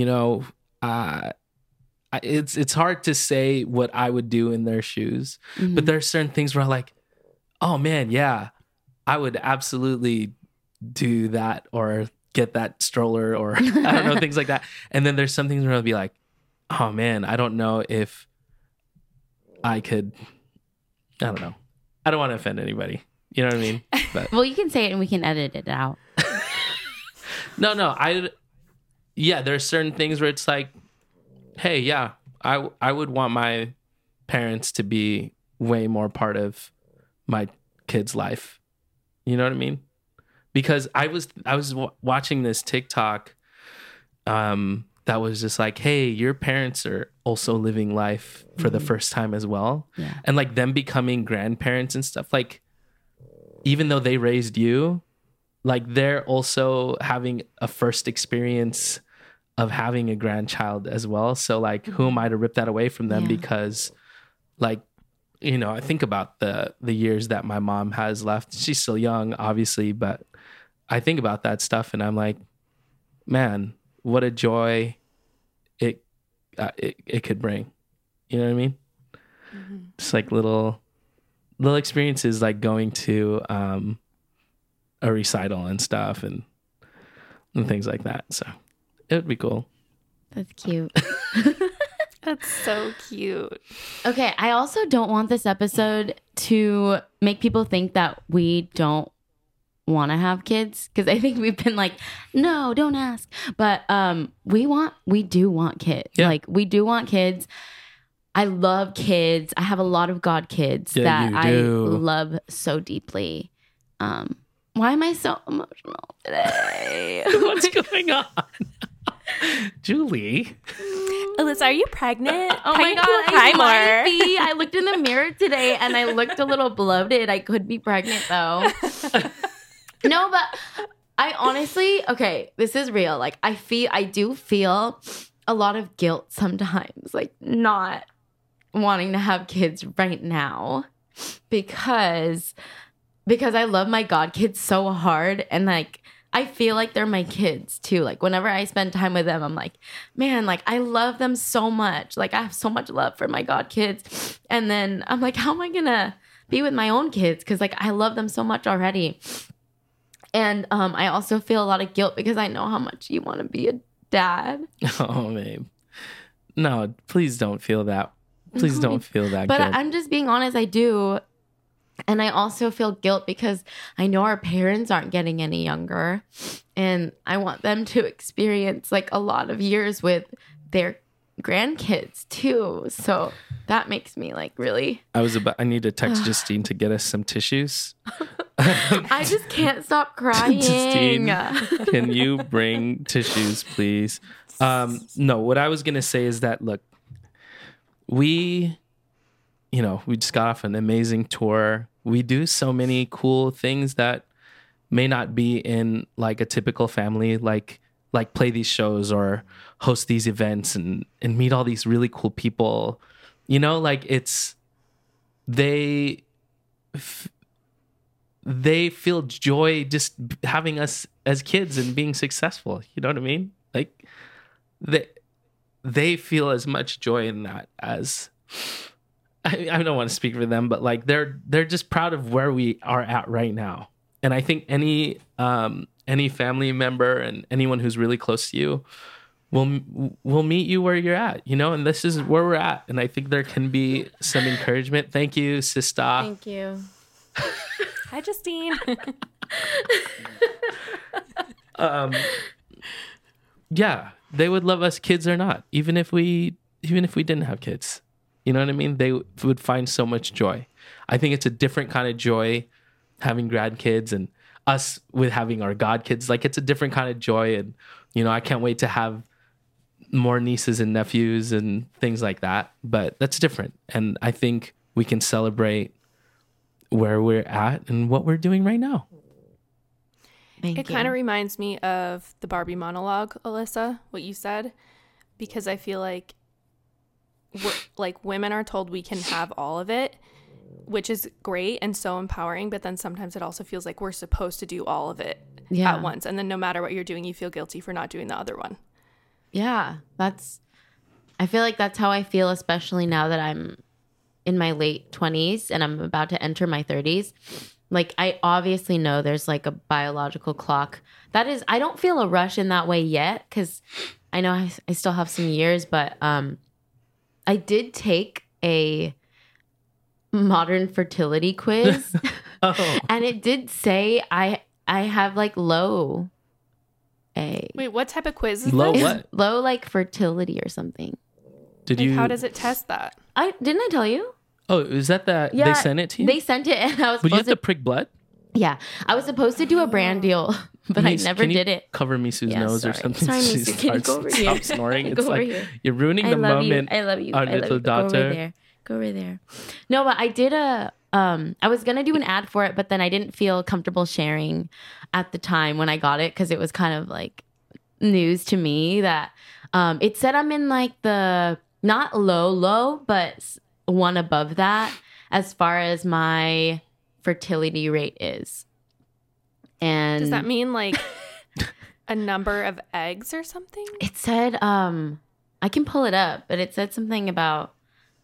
it's hard to say what I would do in their shoes, but there are certain things where I'm like, oh man, yeah, I would absolutely do that or get that stroller or I don't know, things like that. And then there's some things where I'll be like, oh man, I don't know if I could, I don't know. I don't want to offend anybody. You know what I mean? But well, you can say it and we can edit it out. No, there's certain things where it's like, hey, yeah, I would want my parents to be way more part of my kid's life. You know what I mean? Because I was watching this TikTok that was just like, hey, your parents are also living life for the first time as well. Yeah. And like them becoming grandparents and stuff, like even though they raised you, like they're also having a first experience of having a grandchild as well. So like, who am I to rip that away from them? Yeah. Because like, you know, I think about the years that my mom has left. She's still young, obviously, but I think about that stuff and I'm like, man, what a joy it could bring. You know what I mean? Mm-hmm. Just like little experiences, like going to a recital and stuff and things like that. So it would be cool. That's cute. That's so cute. Okay, I also don't want this episode to make people think that we don't want to have kids, because I think we've been like, no, don't ask. But we do want kids. Yeah. Like, we do want kids. I love kids. I have a lot of god kids that I love so deeply. Why am I so emotional today? What's going on? Julie. Alyssa, are you pregnant? Oh my God, I might be. I looked in the mirror today and I looked a little bloated. I could be pregnant though. No, but I honestly, okay, this is real. Like, I do feel a lot of guilt sometimes, like not wanting to have kids right now because I love my god kids so hard, and like I feel like they're my kids too. Like, whenever I spend time with them, I'm like, man, like I love them so much. Like, I have so much love for my god kids. And then I'm like, how am I gonna be with my own kids? Because like I love them so much already. And I also feel a lot of guilt because I know how much you want to be a dad. Oh, babe. No, please don't feel that. Please don't feel that But guilt. I'm just being honest, I do. And I also feel guilt because I know our parents aren't getting any younger. And I want them to experience like a lot of years with their grandkids too. So that makes me like really... I need to text Justine to get us some tissues. I just can't stop crying. Justine, can you bring tissues, please? No, what I was going to say is that, look, we just got off an amazing tour. We do so many cool things that may not be in like a typical family, like play these shows or host these events and meet all these really cool people. You know, like they feel joy just having us as kids and being successful. You know what I mean? Like they feel as much joy in that as I don't want to speak for them, but like they're just proud of where we are at right now. And I think any family member and anyone who's really close to you will meet you where you're at, you know, and this is where we're at. And I think there can be some encouragement. Thank you, sister. Thank you. Hi, Justine. Yeah, they would love us kids or not, even if we didn't have kids. You know what I mean? They would find so much joy. I think it's a different kind of joy having grandkids and us with having our god kids. Like, it's a different kind of joy. And, you know, I can't wait to have more nieces and nephews and things like that. But that's different. And I think we can celebrate where we're at and what we're doing right now. It kind of reminds me of the Barbie monologue, Alyssa, what you said, because I feel like women are told we can have all of it, which is great and so empowering, but then sometimes it also feels like we're supposed to do all of it at once, and then no matter what you're doing, you feel guilty for not doing the other one. Yeah, I feel like that's how I feel, especially now that I'm in my late 20s and I'm about to enter my 30s. Like, I obviously know there's like a biological clock. That is, I don't feel a rush in that way yet, because I know I still have some years, but I did take a modern fertility quiz. Oh. And it did say I have like low A. Wait, what type of quiz is Low this? what? Low like fertility or something. How does it test that? Didn't I tell you? Oh, is that they sent it to you? They sent it, and I was But you supposed have to prick blood? Yeah, I was supposed to do a brand deal, but I never did it. Cover Misu's nose or something. Sorry, She Misu, can you go over here? Stop snoring. Go It's over like here. you're ruining the moment. I love you. Our I love little you. daughter. Go over there. No, but I did I was going to do an ad for it, but then I didn't feel comfortable sharing at the time when I got it because it was kind of like news to me that it said I'm in like the not low, but one above that as far as my fertility rate is. And does that mean like a number of eggs or something? It said, I can pull it up, but it said something about,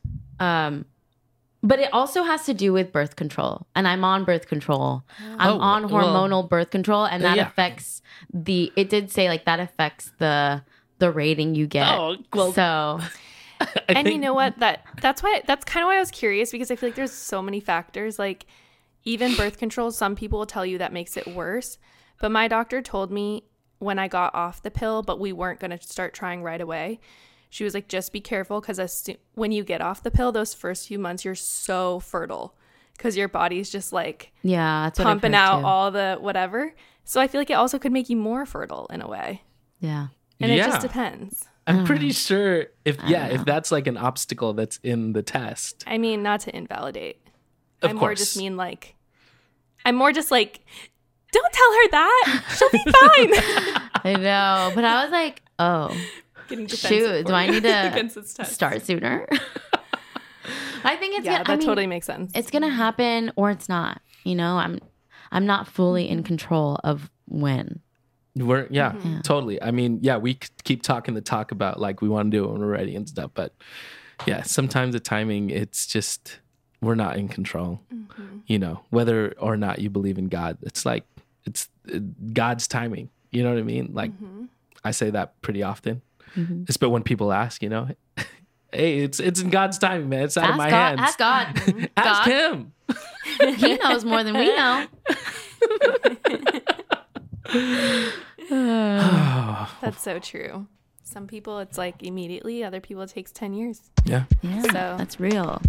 but it also has to do with birth control. And I'm on birth control. I'm on hormonal birth control, and that affects it did say like that affects the rating you get. Oh, well, so. And you know what? That's kind of why I was curious, because I feel like there's so many factors. Like even birth control, some people will tell you that makes it worse. But my doctor told me when I got off the pill, but we weren't going to start trying right away. She was like, just be careful, because when you get off the pill, those first few months, you're so fertile because your body's just like that's pumping out all the whatever. So I feel like it also could make you more fertile in a way. Yeah. And it just depends. I'm pretty sure if that's like an obstacle that's in the test. I mean, not to invalidate. Of I course. I'm more just like, don't tell her that. She'll be fine. I know. But I was like, oh, shoot, do I need to start sooner? I think it's totally makes sense. It's gonna happen or it's not. You know, I'm not fully in control of when. Totally. I mean, we keep talking the talk about like we want to do it when we're ready and stuff, but sometimes the timing, it's just we're not in control. You know, whether or not you believe in God, it's like it's God's timing. You know what I mean? Like I say that pretty often. It's but when people ask, you know, hey, it's in God's timing, man. It's out of my hands. Ask God. Ask him. He knows more than we know. That's so true. Some people it's like immediately, other people it takes 10 years. Yeah, so that's real.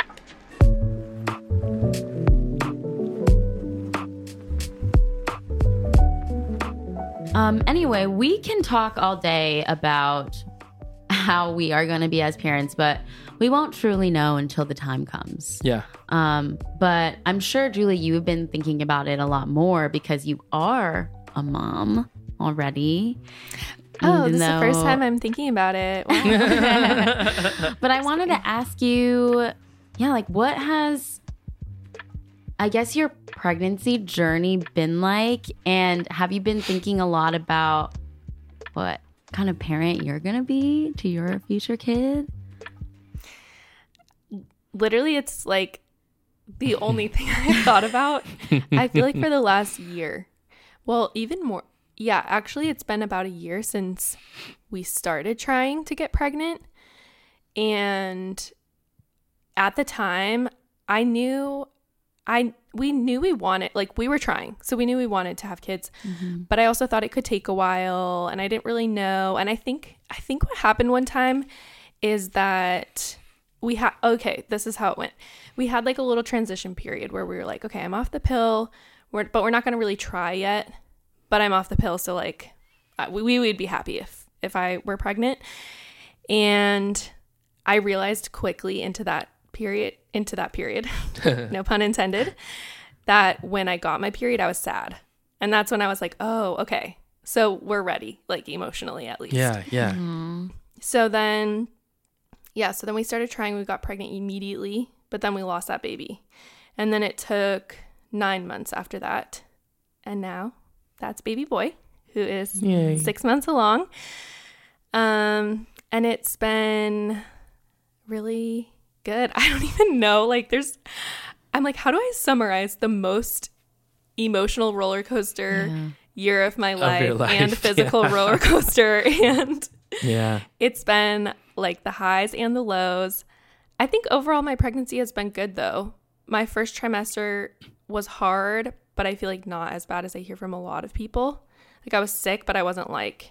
Anyway, we can talk all day about how we are going to be as parents, but we won't truly know until the time comes. Yeah. But I'm sure, Julie, you've been thinking about it a lot more because you are a mom already. Oh, this is the first time I'm thinking about it. Wow. But I wanted to ask you, like what has, I guess, your pregnancy journey been like? And have you been thinking a lot about what kind of parent you're going to be to your future kid? Literally, it's like the only thing I've thought about. I feel like for the last year. Well, even more. Yeah, actually, it's been about a year since we started trying to get pregnant. And at the time, we knew we wanted, like we were trying. So we knew we wanted to have kids. But I also thought it could take a while and I didn't really know. And I think what happened one time is that this is how it went. We had like a little transition period where we were like, okay, I'm off the pill, but we're not going to really try yet. But I'm off the pill, so like we would be happy if I were pregnant. And I realized quickly into that period, no pun intended, that when I got my period, I was sad. And that's when I was like, oh, okay, so we're ready, like emotionally at least. Yeah. Mm-hmm. So then we started trying. We got pregnant immediately, but then we lost that baby. And then it took 9 months after that. And now that's baby boy, who is 6 months along. And it's been really good. I don't even know. I'm like, how do I summarize the most emotional roller coaster year of my life and physical roller coaster? And it's been like the highs and the lows. I think overall my pregnancy has been good though. My first trimester was hard, but I feel like not as bad as I hear from a lot of people. Like I was sick, but I wasn't like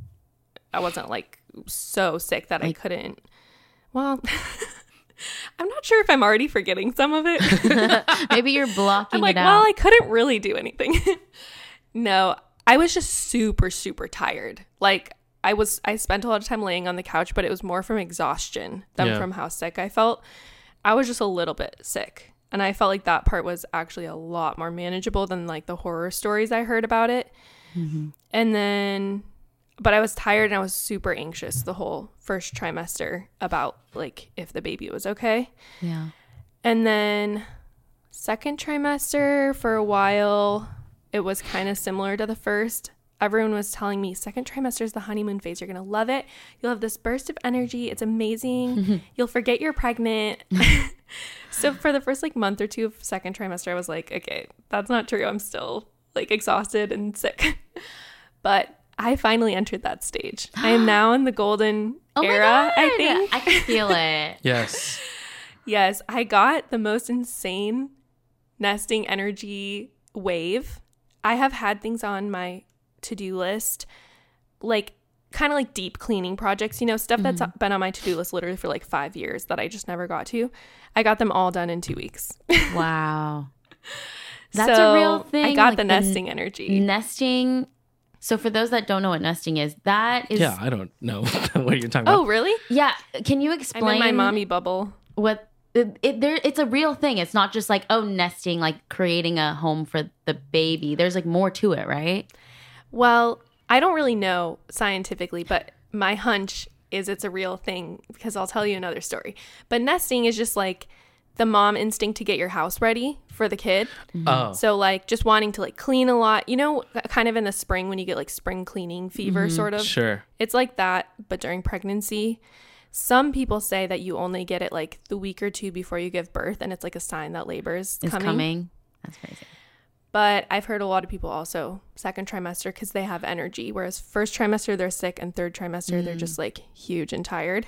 so sick that I couldn't. Well, I'm not sure if I'm already forgetting some of it. Maybe you're blocking I'm like, it out. well, I couldn't really do anything. No, I was just super, super tired. Like I spent a lot of time laying on the couch, but it was more from exhaustion than from how sick I felt. I was just a little bit sick. And I felt like that part was actually a lot more manageable than like the horror stories I heard about it. Mm-hmm. And then, but I was tired and I was super anxious the whole first trimester about like if the baby was okay. Yeah. And then second trimester, for a while, it was kind of similar to the first. Everyone was telling me second trimester is the honeymoon phase. You're going to love it. You'll have this burst of energy. It's amazing. You'll forget you're pregnant. So for the first like month or two of second trimester, I was like, okay, that's not true. I'm still like exhausted and sick. But I finally entered that stage. I am now in the golden era, I think. I can feel it. Yes. Yes, I got the most insane nesting energy wave. I have had things on my to-do list, like kind of like deep cleaning projects, you know, stuff that's been on my to-do list literally for like 5 years that I just never got to. I got them all done in 2 weeks. Wow. That's a real thing. I got like the nesting energy. Nesting. So for those that don't know what nesting is, that is. Yeah, I don't know what you're talking about. Oh, really? Yeah. Can you explain? I'm in my mommy bubble. What it's a real thing. It's not just like, oh, nesting, like creating a home for the baby. There's like more to it, right? Well, I don't really know scientifically, but my hunch is it's a real thing because I'll tell you another story. But nesting is just like the mom instinct to get your house ready for the kid. Oh. So like just wanting to like clean a lot, you know, kind of in the spring when you get like spring cleaning fever sort of. Sure. It's like that, but during pregnancy. Some people say that you only get it like the week or two before you give birth, and it's like a sign that labor is coming. That's crazy. But I've heard a lot of people also second trimester because they have energy, whereas first trimester they're sick and third trimester they're just like huge and tired.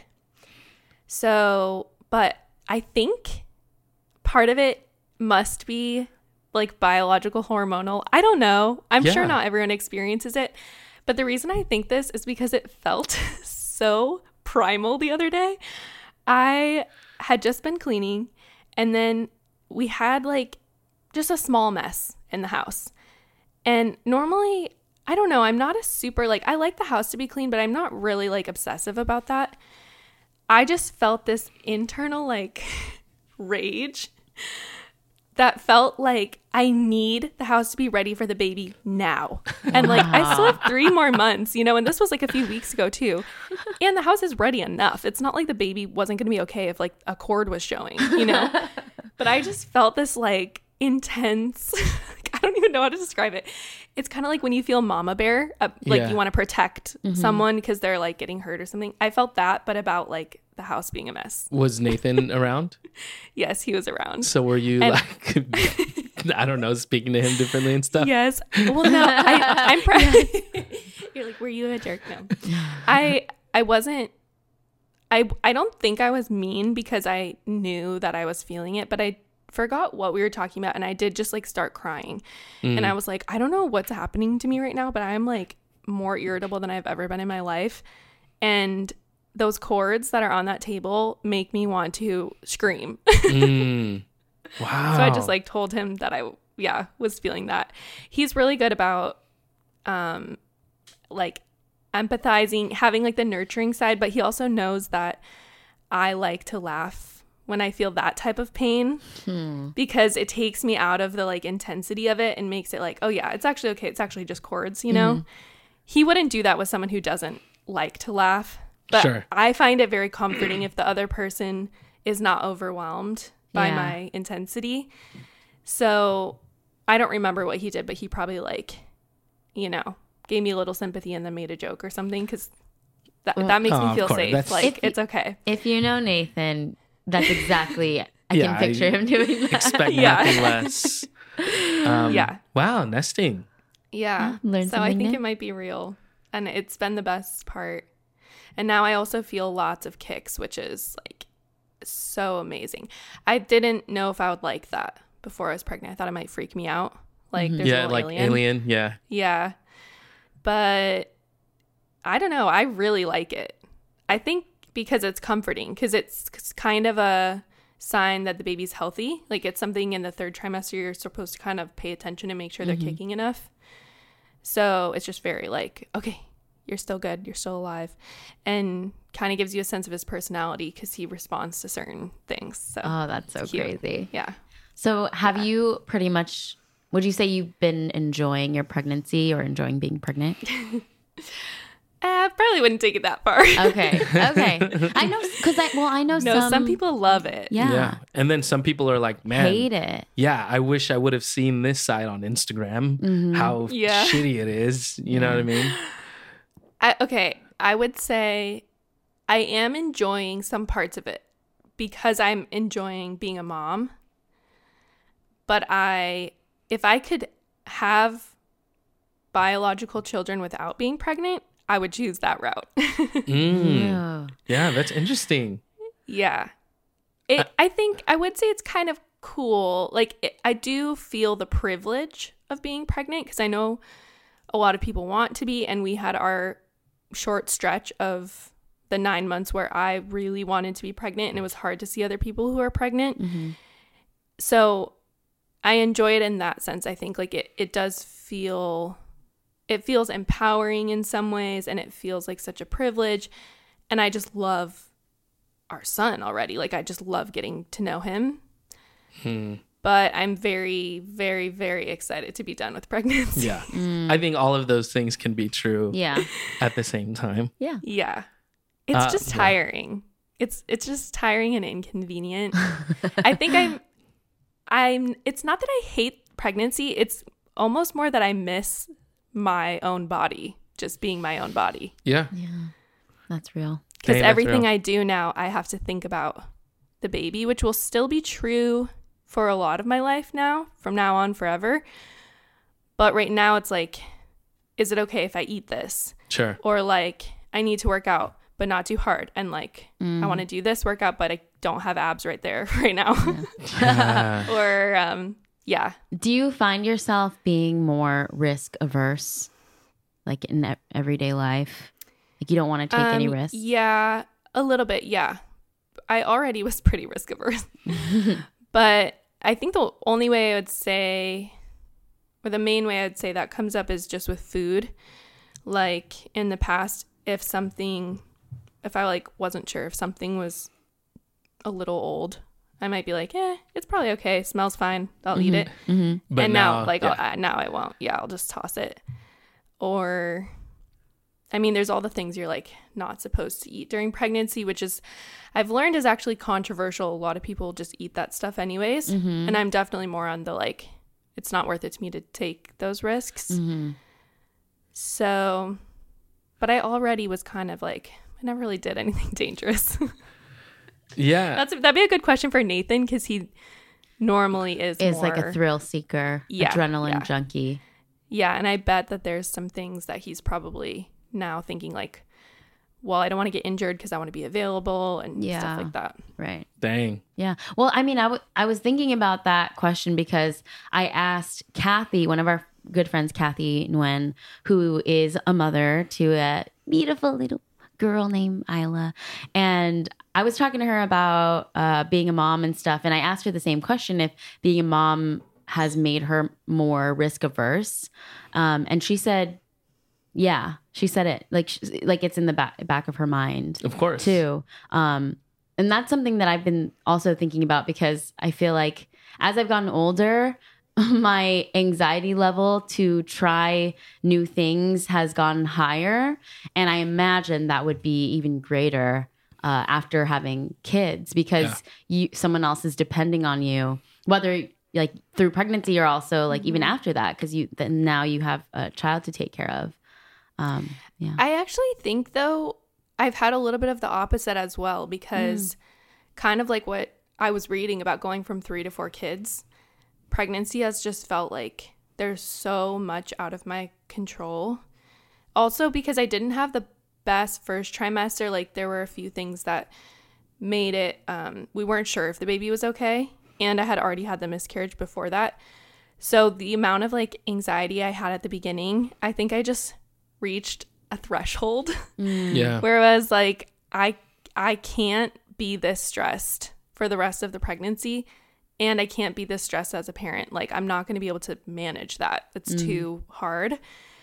So, but I think part of it must be like biological hormonal. I don't know. I'm sure not everyone experiences it. But the reason I think this is because it felt so primal the other day. I had just been cleaning and then we had like just a small mess in the house. And normally, I don't know, I'm not a super like, I like the house to be clean, but I'm not really like obsessive about that. I just felt this internal like rage that felt like I need the house to be ready for the baby now. And like I still have 3 more months, you know, and this was like a few weeks ago too. And the house is ready enough. It's not like the baby wasn't going to be okay if like a cord was showing, you know. But I just felt this like intense, like, I don't even know how to describe it. It's kind of like when you feel mama bear, like you want to protect someone because they're like getting hurt or something. I felt that, but about like the house being a mess. Was Nathan around? Yes, he was around. So were you like, I don't know, speaking to him differently and stuff? Yes. Well, no, I'm proud. You're like, were you a jerk? No, I wasn't. I don't think I was mean because I knew that I was feeling it, but I forgot what we were talking about, and I did just like start crying. And I was like, I don't know what's happening to me right now, but I'm like more irritable than I've ever been in my life. And those cords that are on that table make me want to scream. Wow. So I just like told him that I was feeling that. He's really good about like empathizing, having like the nurturing side, but he also knows that I like to laugh when I feel that type of pain because it takes me out of the like intensity of it and makes it like, oh yeah, it's actually okay. It's actually just cords, you know? He wouldn't do that with someone who doesn't like to laugh. But I find it very comforting if the other person is not overwhelmed by my intensity. So I don't remember what he did, but he probably like, you know, gave me a little sympathy and then made a joke or something because that makes me feel safe. Like, it's okay. If you know Nathan, that's exactly, I can picture him doing that. Expect nothing less. Wow, nesting. Yeah. So I think it might be real. And it's been the best part. And now I also feel lots of kicks, which is like so amazing. I didn't know if I would like that before I was pregnant. I thought it might freak me out. Like there's a little alien. Yeah. But I don't know. I really like it. I think because it's comforting, because it's kind of a sign that the baby's healthy. Like it's something in the third trimester you're supposed to kind of pay attention and make sure they're kicking enough. So it's just very like, okay, you're still good, you're still alive, and kind of gives you a sense of his personality because he responds to certain things. So that's so cute. crazy. Yeah. So have you pretty much, would you say you've been enjoying your pregnancy or enjoying being pregnant? I probably wouldn't take it that far. Okay. I know, because I know No, some people love it. Yeah. And then some people are like, man, Hate it. yeah, I wish I would have seen this side on Instagram, how Yeah. shitty it is. You know what I mean? I would say I am enjoying some parts of it because I'm enjoying being a mom. But if I could have biological children without being pregnant, I would choose that route. Yeah. Yeah, that's interesting. Yeah. I think I would say it's kind of cool. Like, I do feel the privilege of being pregnant because I know a lot of people want to be, and we had our short stretch of the 9 months where I really wanted to be pregnant, and it was hard to see other people who are pregnant. Mm-hmm. So I enjoy it in that sense. I think like it does feel, it feels empowering in some ways, and it feels like such a privilege. And I just love our son already. Like, I just love getting to know him. But I'm very, very, very excited to be done with pregnancy. Yeah. I think all of those things can be true Yeah. at the same time. Yeah. Yeah. It's just yeah. tiring. It's just tiring and inconvenient. I think I'm it's not that I hate pregnancy. It's almost more that I miss my own body, just being my own body. Yeah. Yeah. That's real. Because Hey, that's everything real. I do now, I have to think about the baby, which will still be true for a lot of my life now, from now on forever. But right now it's like, is it okay if I eat this? Sure. Or like, I need to work out, but not too hard. And like, I want to do this workout, but I don't have abs right there right now. Or, yeah. Do you find yourself being more risk averse, like in everyday life? Like you don't want to take any risks? Yeah, a little bit. Yeah. I already was pretty risk averse. But I think the only way I would say, or the main way I'd say that comes up is just with food. Like in the past, if I like wasn't sure if something was a little old, I might be like, it's probably okay. Smells fine. I'll eat it. But And now like, yeah. now I won't. Yeah, I'll just toss it. Or, I mean, there's all the things you're like not supposed to eat during pregnancy, which is, I've learned is actually controversial. A lot of people just eat that stuff anyways. And I'm definitely more on the like, it's not worth it to me to take those risks. So, but I already was kind of like, I never really did anything dangerous. Yeah. That'd be a good question for Nathan, because he normally is Like a more- thrill seeker, Yeah, adrenaline yeah. junkie. Yeah, and I bet that there's some things that he's probably now thinking like, well, I don't want to get injured because I want to be available and Yeah. stuff like that. Right. Dang. Yeah. Well, I mean, I was thinking about that question because I asked Kathy, one of our good friends, Kathy Nguyen, who is a mother to a beautiful little girl named Isla. And I was talking to her about being a mom and stuff. And I asked her the same question, if being a mom has made her more risk averse. And she said, yeah, she said it like it's in the back of her mind. Of course. Too. And that's something that I've been also thinking about, because I feel like as I've gotten older, my anxiety level to try new things has gotten higher. And I imagine that would be even greater after having kids, because someone else is depending on you, whether like through pregnancy or also like even after that, because now you have a child to take care of. Yeah. I actually think, though, I've had a little bit of the opposite as well, because kind of like what I was reading about going from 3 to 4 kids, pregnancy has just felt like there's so much out of my control. Also, because I didn't have the best first trimester, like there were a few things that made it, we weren't sure if the baby was okay. And I had already had the miscarriage before that. So the amount of like anxiety I had at the beginning, I think I just reached a threshold Yeah. where I was like, I can't be this stressed for the rest of the pregnancy, and I can't be this stressed as a parent. Like, I'm not going to be able to manage that. It's too hard.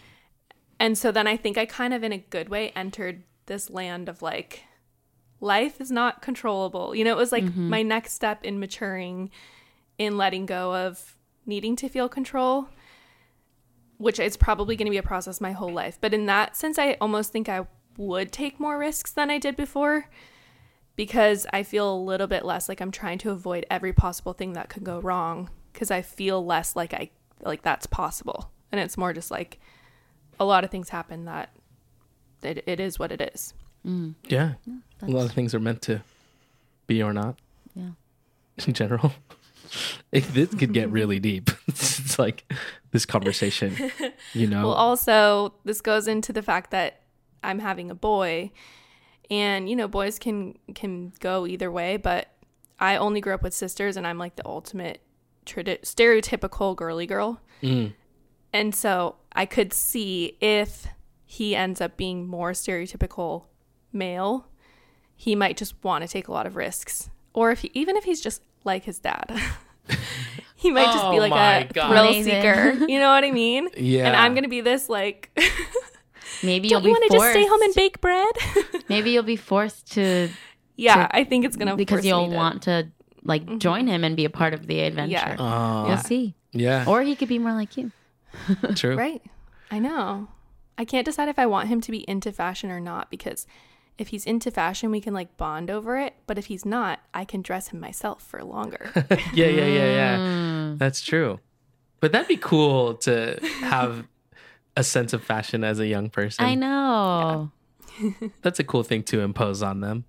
And so then I think I kind of in a good way entered this land of like, life is not controllable. You know, it was like my next step in maturing in letting go of needing to feel control, which is probably going to be a process my whole life. But in that sense, I almost think I would take more risks than I did before, because I feel a little bit less like I'm trying to avoid every possible thing that could go wrong, because I feel less like that's possible. And it's more just like a lot of things happen that it is what it is. Yeah. A lot of things are meant to be or not. Yeah. In general. This could get really deep. It's like this conversation, you know. Well, also, this goes into the fact that I'm having a boy, and, you know, boys can go either way, but I only grew up with sisters, and I'm like the ultimate stereotypical girly girl. And so I could see if he ends up being more stereotypical male, he might just want to take a lot of risks. Or even if he's just like his dad, he might just be like a thrill seeker. You know what I mean? Yeah. And I'm going to be this like, Maybe don't you you'll be want to forced. just stay home and bake bread? Maybe you'll be forced to Yeah, I think it's going to because you'll want to like join him and be a part of the adventure. Yeah. We'll see. Yeah. Or he could be more like you. True. Right. I know. I can't decide if I want him to be into fashion or not, because if he's into fashion, we can like bond over it. But if he's not, I can dress him myself for longer. Yeah. That's true. But that'd be cool to have a sense of fashion as a young person. I know. That's a cool thing to impose on them.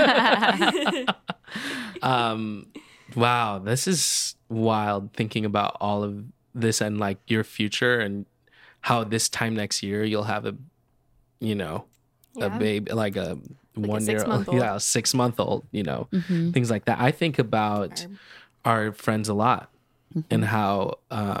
Wow, this is wild, thinking about all of this and like your future and how this time next year you'll have a, you know, a baby, like a 1 year old, 6 month old, you know, things like that. I think about our friends a lot and how,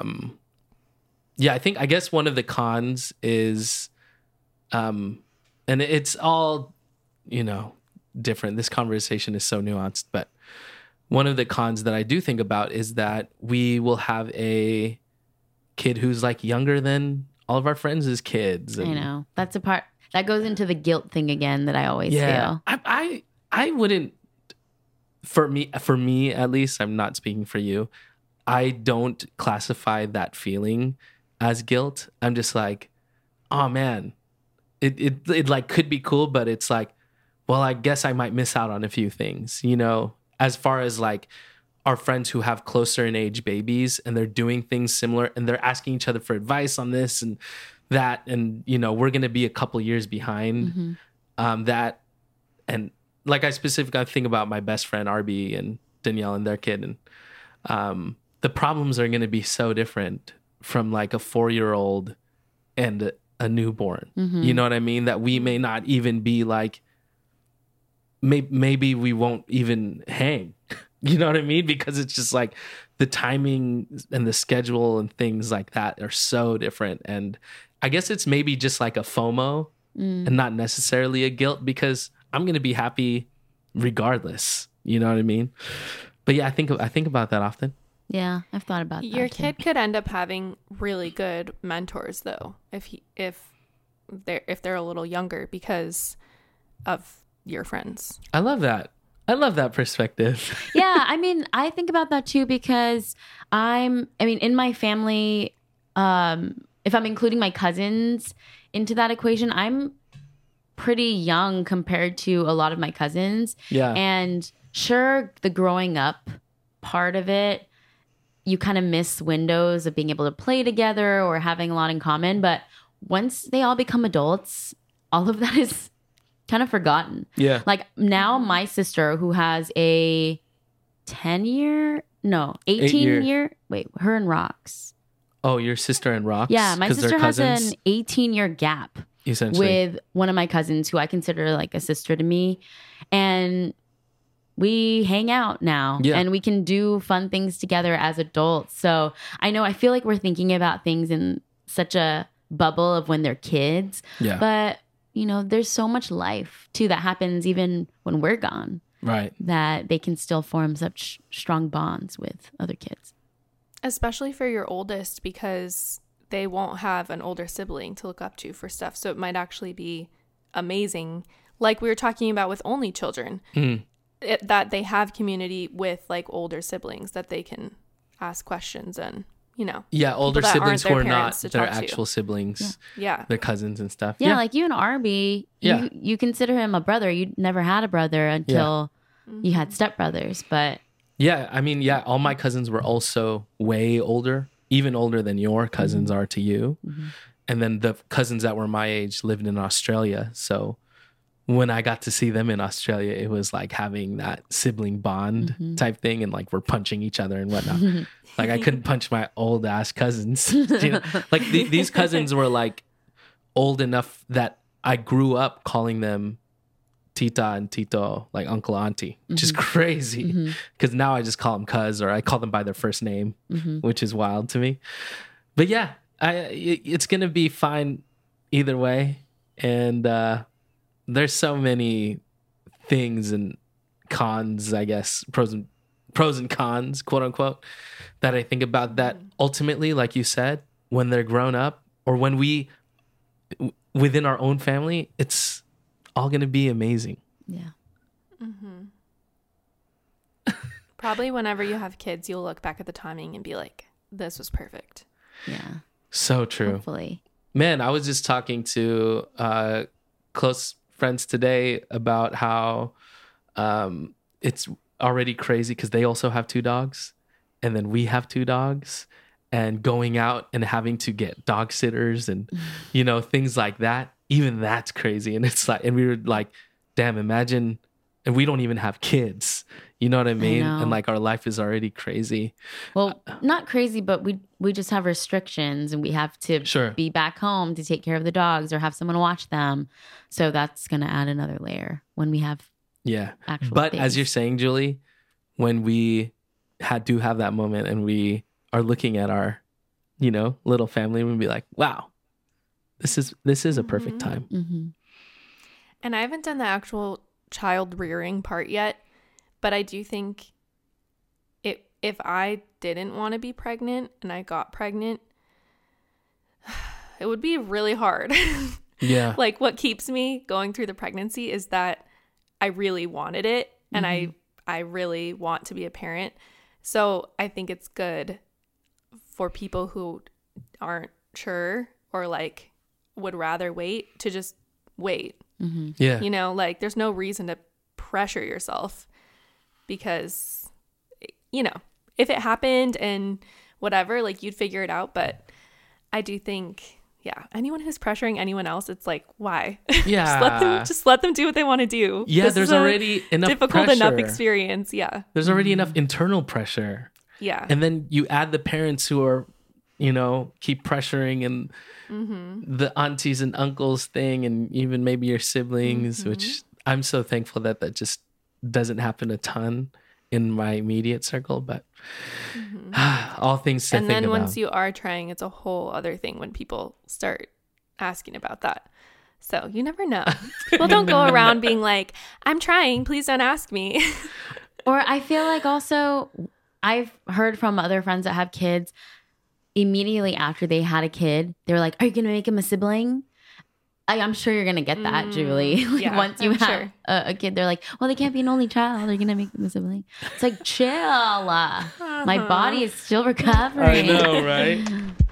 I guess one of the cons is, and it's all, you know, different. This conversation is so nuanced, but one of the cons that I do think about is that we will have a kid who's like younger than all of our friends' kids. I know. That's a part that goes into the guilt thing again that I always feel. I wouldn't, for me at least, I'm not speaking for you, I don't classify that feeling as guilt. I'm just like, oh man, it like could be cool, but it's like, well, I guess I might miss out on a few things, you know, as far as like our friends who have closer in age babies and they're doing things similar and they're asking each other for advice on this and that. And, you know, we're going to be a couple years behind that. And like I think about my best friend, Arby, and Danielle and their kid. And the problems are going to be so different from like a 4-year-old and a newborn. You know what I mean? That we may not even be like, maybe we won't even hang. You know what I mean? Because it's just like the timing and the schedule and things like that are so different. And I guess it's maybe just like a FOMO and not necessarily a guilt, because I'm going to be happy regardless. You know what I mean? But yeah, I think about that often. Yeah, I've thought about that. Your kid could end up having really good mentors though, if they're a little younger, because of your friends. I love that. I love that perspective. Yeah, I mean, I think about that too, because in my family, if I'm including my cousins into that equation, I'm pretty young compared to a lot of my cousins. Yeah. And sure, the growing up part of it, you kind of miss windows of being able to play together or having a lot in common. But once they all become adults, all of that is kind of forgotten. Yeah. Like now my sister, who has a 18 year, wait, her and Rox. Oh, your sister and Rox? Yeah, my sister has an 18-year gap essentially with one of my cousins who I consider like a sister to me. And we hang out now and we can do fun things together as adults. So I feel like we're thinking about things in such a bubble of when they're kids. Yeah. But, you know, there's so much life too that happens even when we're gone. Right. That they can still form such strong bonds with other kids. Especially for your oldest, because they won't have an older sibling to look up to for stuff. So it might actually be amazing, like we were talking about with only children, that they have community with like older siblings that they can ask questions and, Yeah, older that aren't siblings their who are not parents to their talk to. actual siblings, Yeah. their cousins and stuff. Yeah, like you and Arby, Yeah. you consider him a brother. You never had a brother until you had stepbrothers, but Yeah, I mean, yeah, all my cousins were also way older, even older than your cousins are to you. And then the cousins that were my age lived in Australia. So when I got to see them in Australia, it was like having that sibling bond type thing. And like we're punching each other and whatnot. Like I couldn't punch my old ass cousins. Like these cousins were like old enough that I grew up calling them Tita and Tito, like uncle, auntie, which is crazy because now I just call them cuz, or I call them by their first name, which is wild to me. But yeah, it's going to be fine either way. And there's so many things and cons, I guess, pros and cons, quote unquote, that I think about that ultimately, like you said, when they're grown up or when within our own family, it's all going to be amazing. yeah. Probably whenever you have kids, you'll look back at the timing and be like, this was perfect. Yeah. So true. Hopefully. Man, I was just talking to close friends today about how it's already crazy because they also have 2 dogs and then we have 2 dogs, and going out and having to get dog sitters and, things like that. Even that's crazy. And it's like, and we were like, damn, imagine, and we don't even have kids. You know what I mean? know. And like our life is already crazy. Well, not crazy, but we just have restrictions and we have to Sure. be back home to take care of the dogs or have someone watch them. So that's going to add another layer when we have Yeah. actual But as babies. you're saying, Julie, when we do have that moment and we are looking at our, little family, we'll be like, wow, this is a perfect time. Mm-hmm. And I haven't done the actual child rearing part yet, but I do think if I didn't want to be pregnant and I got pregnant, it would be really hard. Yeah. Like what keeps me going through the pregnancy is that I really wanted it and I really want to be a parent. So I think it's good for people who aren't sure or like would rather wait to just wait. Yeah. Like there's no reason to pressure yourself because, if it happened and whatever, like you'd figure it out. But I do think, anyone who's pressuring anyone else, it's like, why? Yeah. just let them do what they want to do. Yeah, This there's is a already enough difficult enough pressure. experience. Yeah. There's already enough internal pressure. Yeah. And then you add the parents who are, keep pressuring and the aunties and uncles thing and even maybe your siblings, which I'm so thankful that just doesn't happen a ton in my immediate circle, but all things to And think then about. once you are trying, it's a whole other thing when people start asking about that. So you never know. People don't go around being like, I'm trying, please don't ask me. Or I feel like also I've heard from other friends that have kids immediately after they had a kid, they're like, are you going to make him a sibling? I'm sure you're going to get that, Julie. Like yeah, once you I'm have sure. a kid, they're like, well, they can't be an only child. They're going to make them a sibling. It's like, chill. My body is still recovering. I know, right?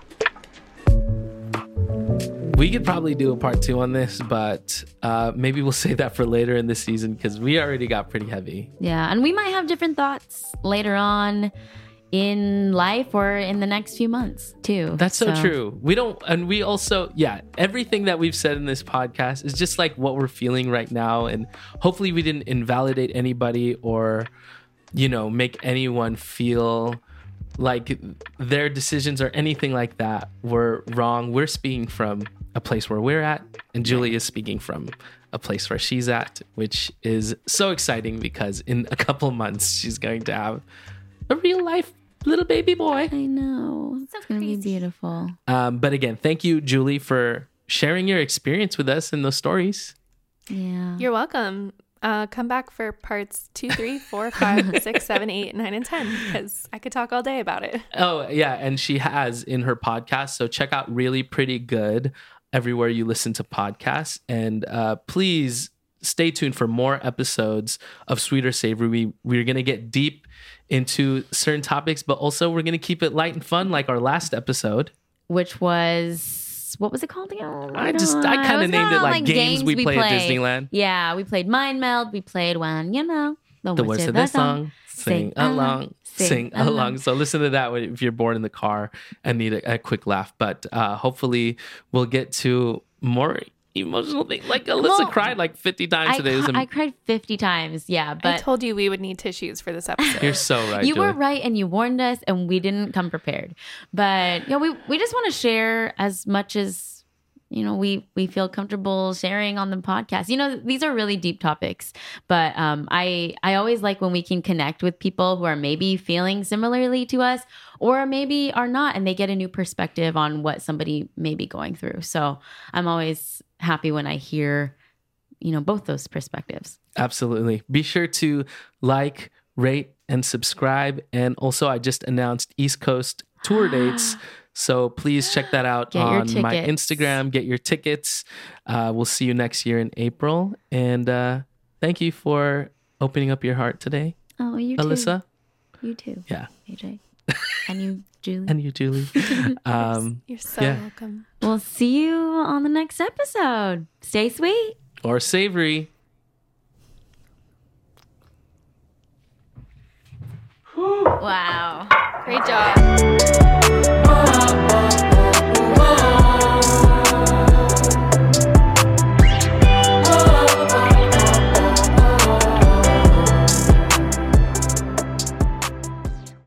We could probably do a part 2 on this, but maybe we'll save that for later in this season because we already got pretty heavy. Yeah. And we might have different thoughts later on in life or in the next few months too. That's so true. We also, everything that we've said in this podcast is just like what we're feeling right now. And hopefully we didn't invalidate anybody or, make anyone feel like their decisions or anything like that were wrong. We're speaking from a place where we're at, and Julie is speaking from a place where she's at, which is so exciting because in a couple months she's going to have a real life little baby boy. I know. It's going to be beautiful. But again, thank you, Julie, for sharing your experience with us in those stories. Yeah. You're welcome. Come back for parts 2, 3, 4, 5, 6, 7, 8, 9, and 10 because I could talk all day about it. Oh, yeah. And she has in her podcast. So check out Really Pretty Good everywhere you listen to podcasts. And please stay tuned for more episodes of Sweet or Savory. We're going to get deep into certain topics, but also we're going to keep it light and fun like our last episode. Which was, what was it called again? I kind of named it like games we play at Disneyland. Yeah, we played Mind Meld. We played when, The words of the song. Sing along. Sing along. So listen to that if you're bored in the car and need a quick laugh. But hopefully we'll get to more emotional things. Like Alyssa cried like 50 times today. I cried 50 times. Yeah, but I told you we would need tissues for this episode. You're so right. You Julie. were right, and you warned us, and we didn't come prepared. But we just want to share as much as we feel comfortable sharing on the podcast. These are really deep topics, but I always like when we can connect with people who are maybe feeling similarly to us, or maybe are not, and they get a new perspective on what somebody may be going through. So I'm always happy when I hear, both those perspectives. Absolutely. Be sure to like, rate, and subscribe. And also, I just announced East Coast tour dates. So please check that out on my Instagram. Get your tickets. We'll see you next year in April. And thank you for opening up your heart today. Oh, you too. Alyssa? You too. Yeah. AJ. And you, Julie. And you, Julie. You're so welcome. We'll see you on the next episode. Stay sweet. Or savory. Wow. Great job.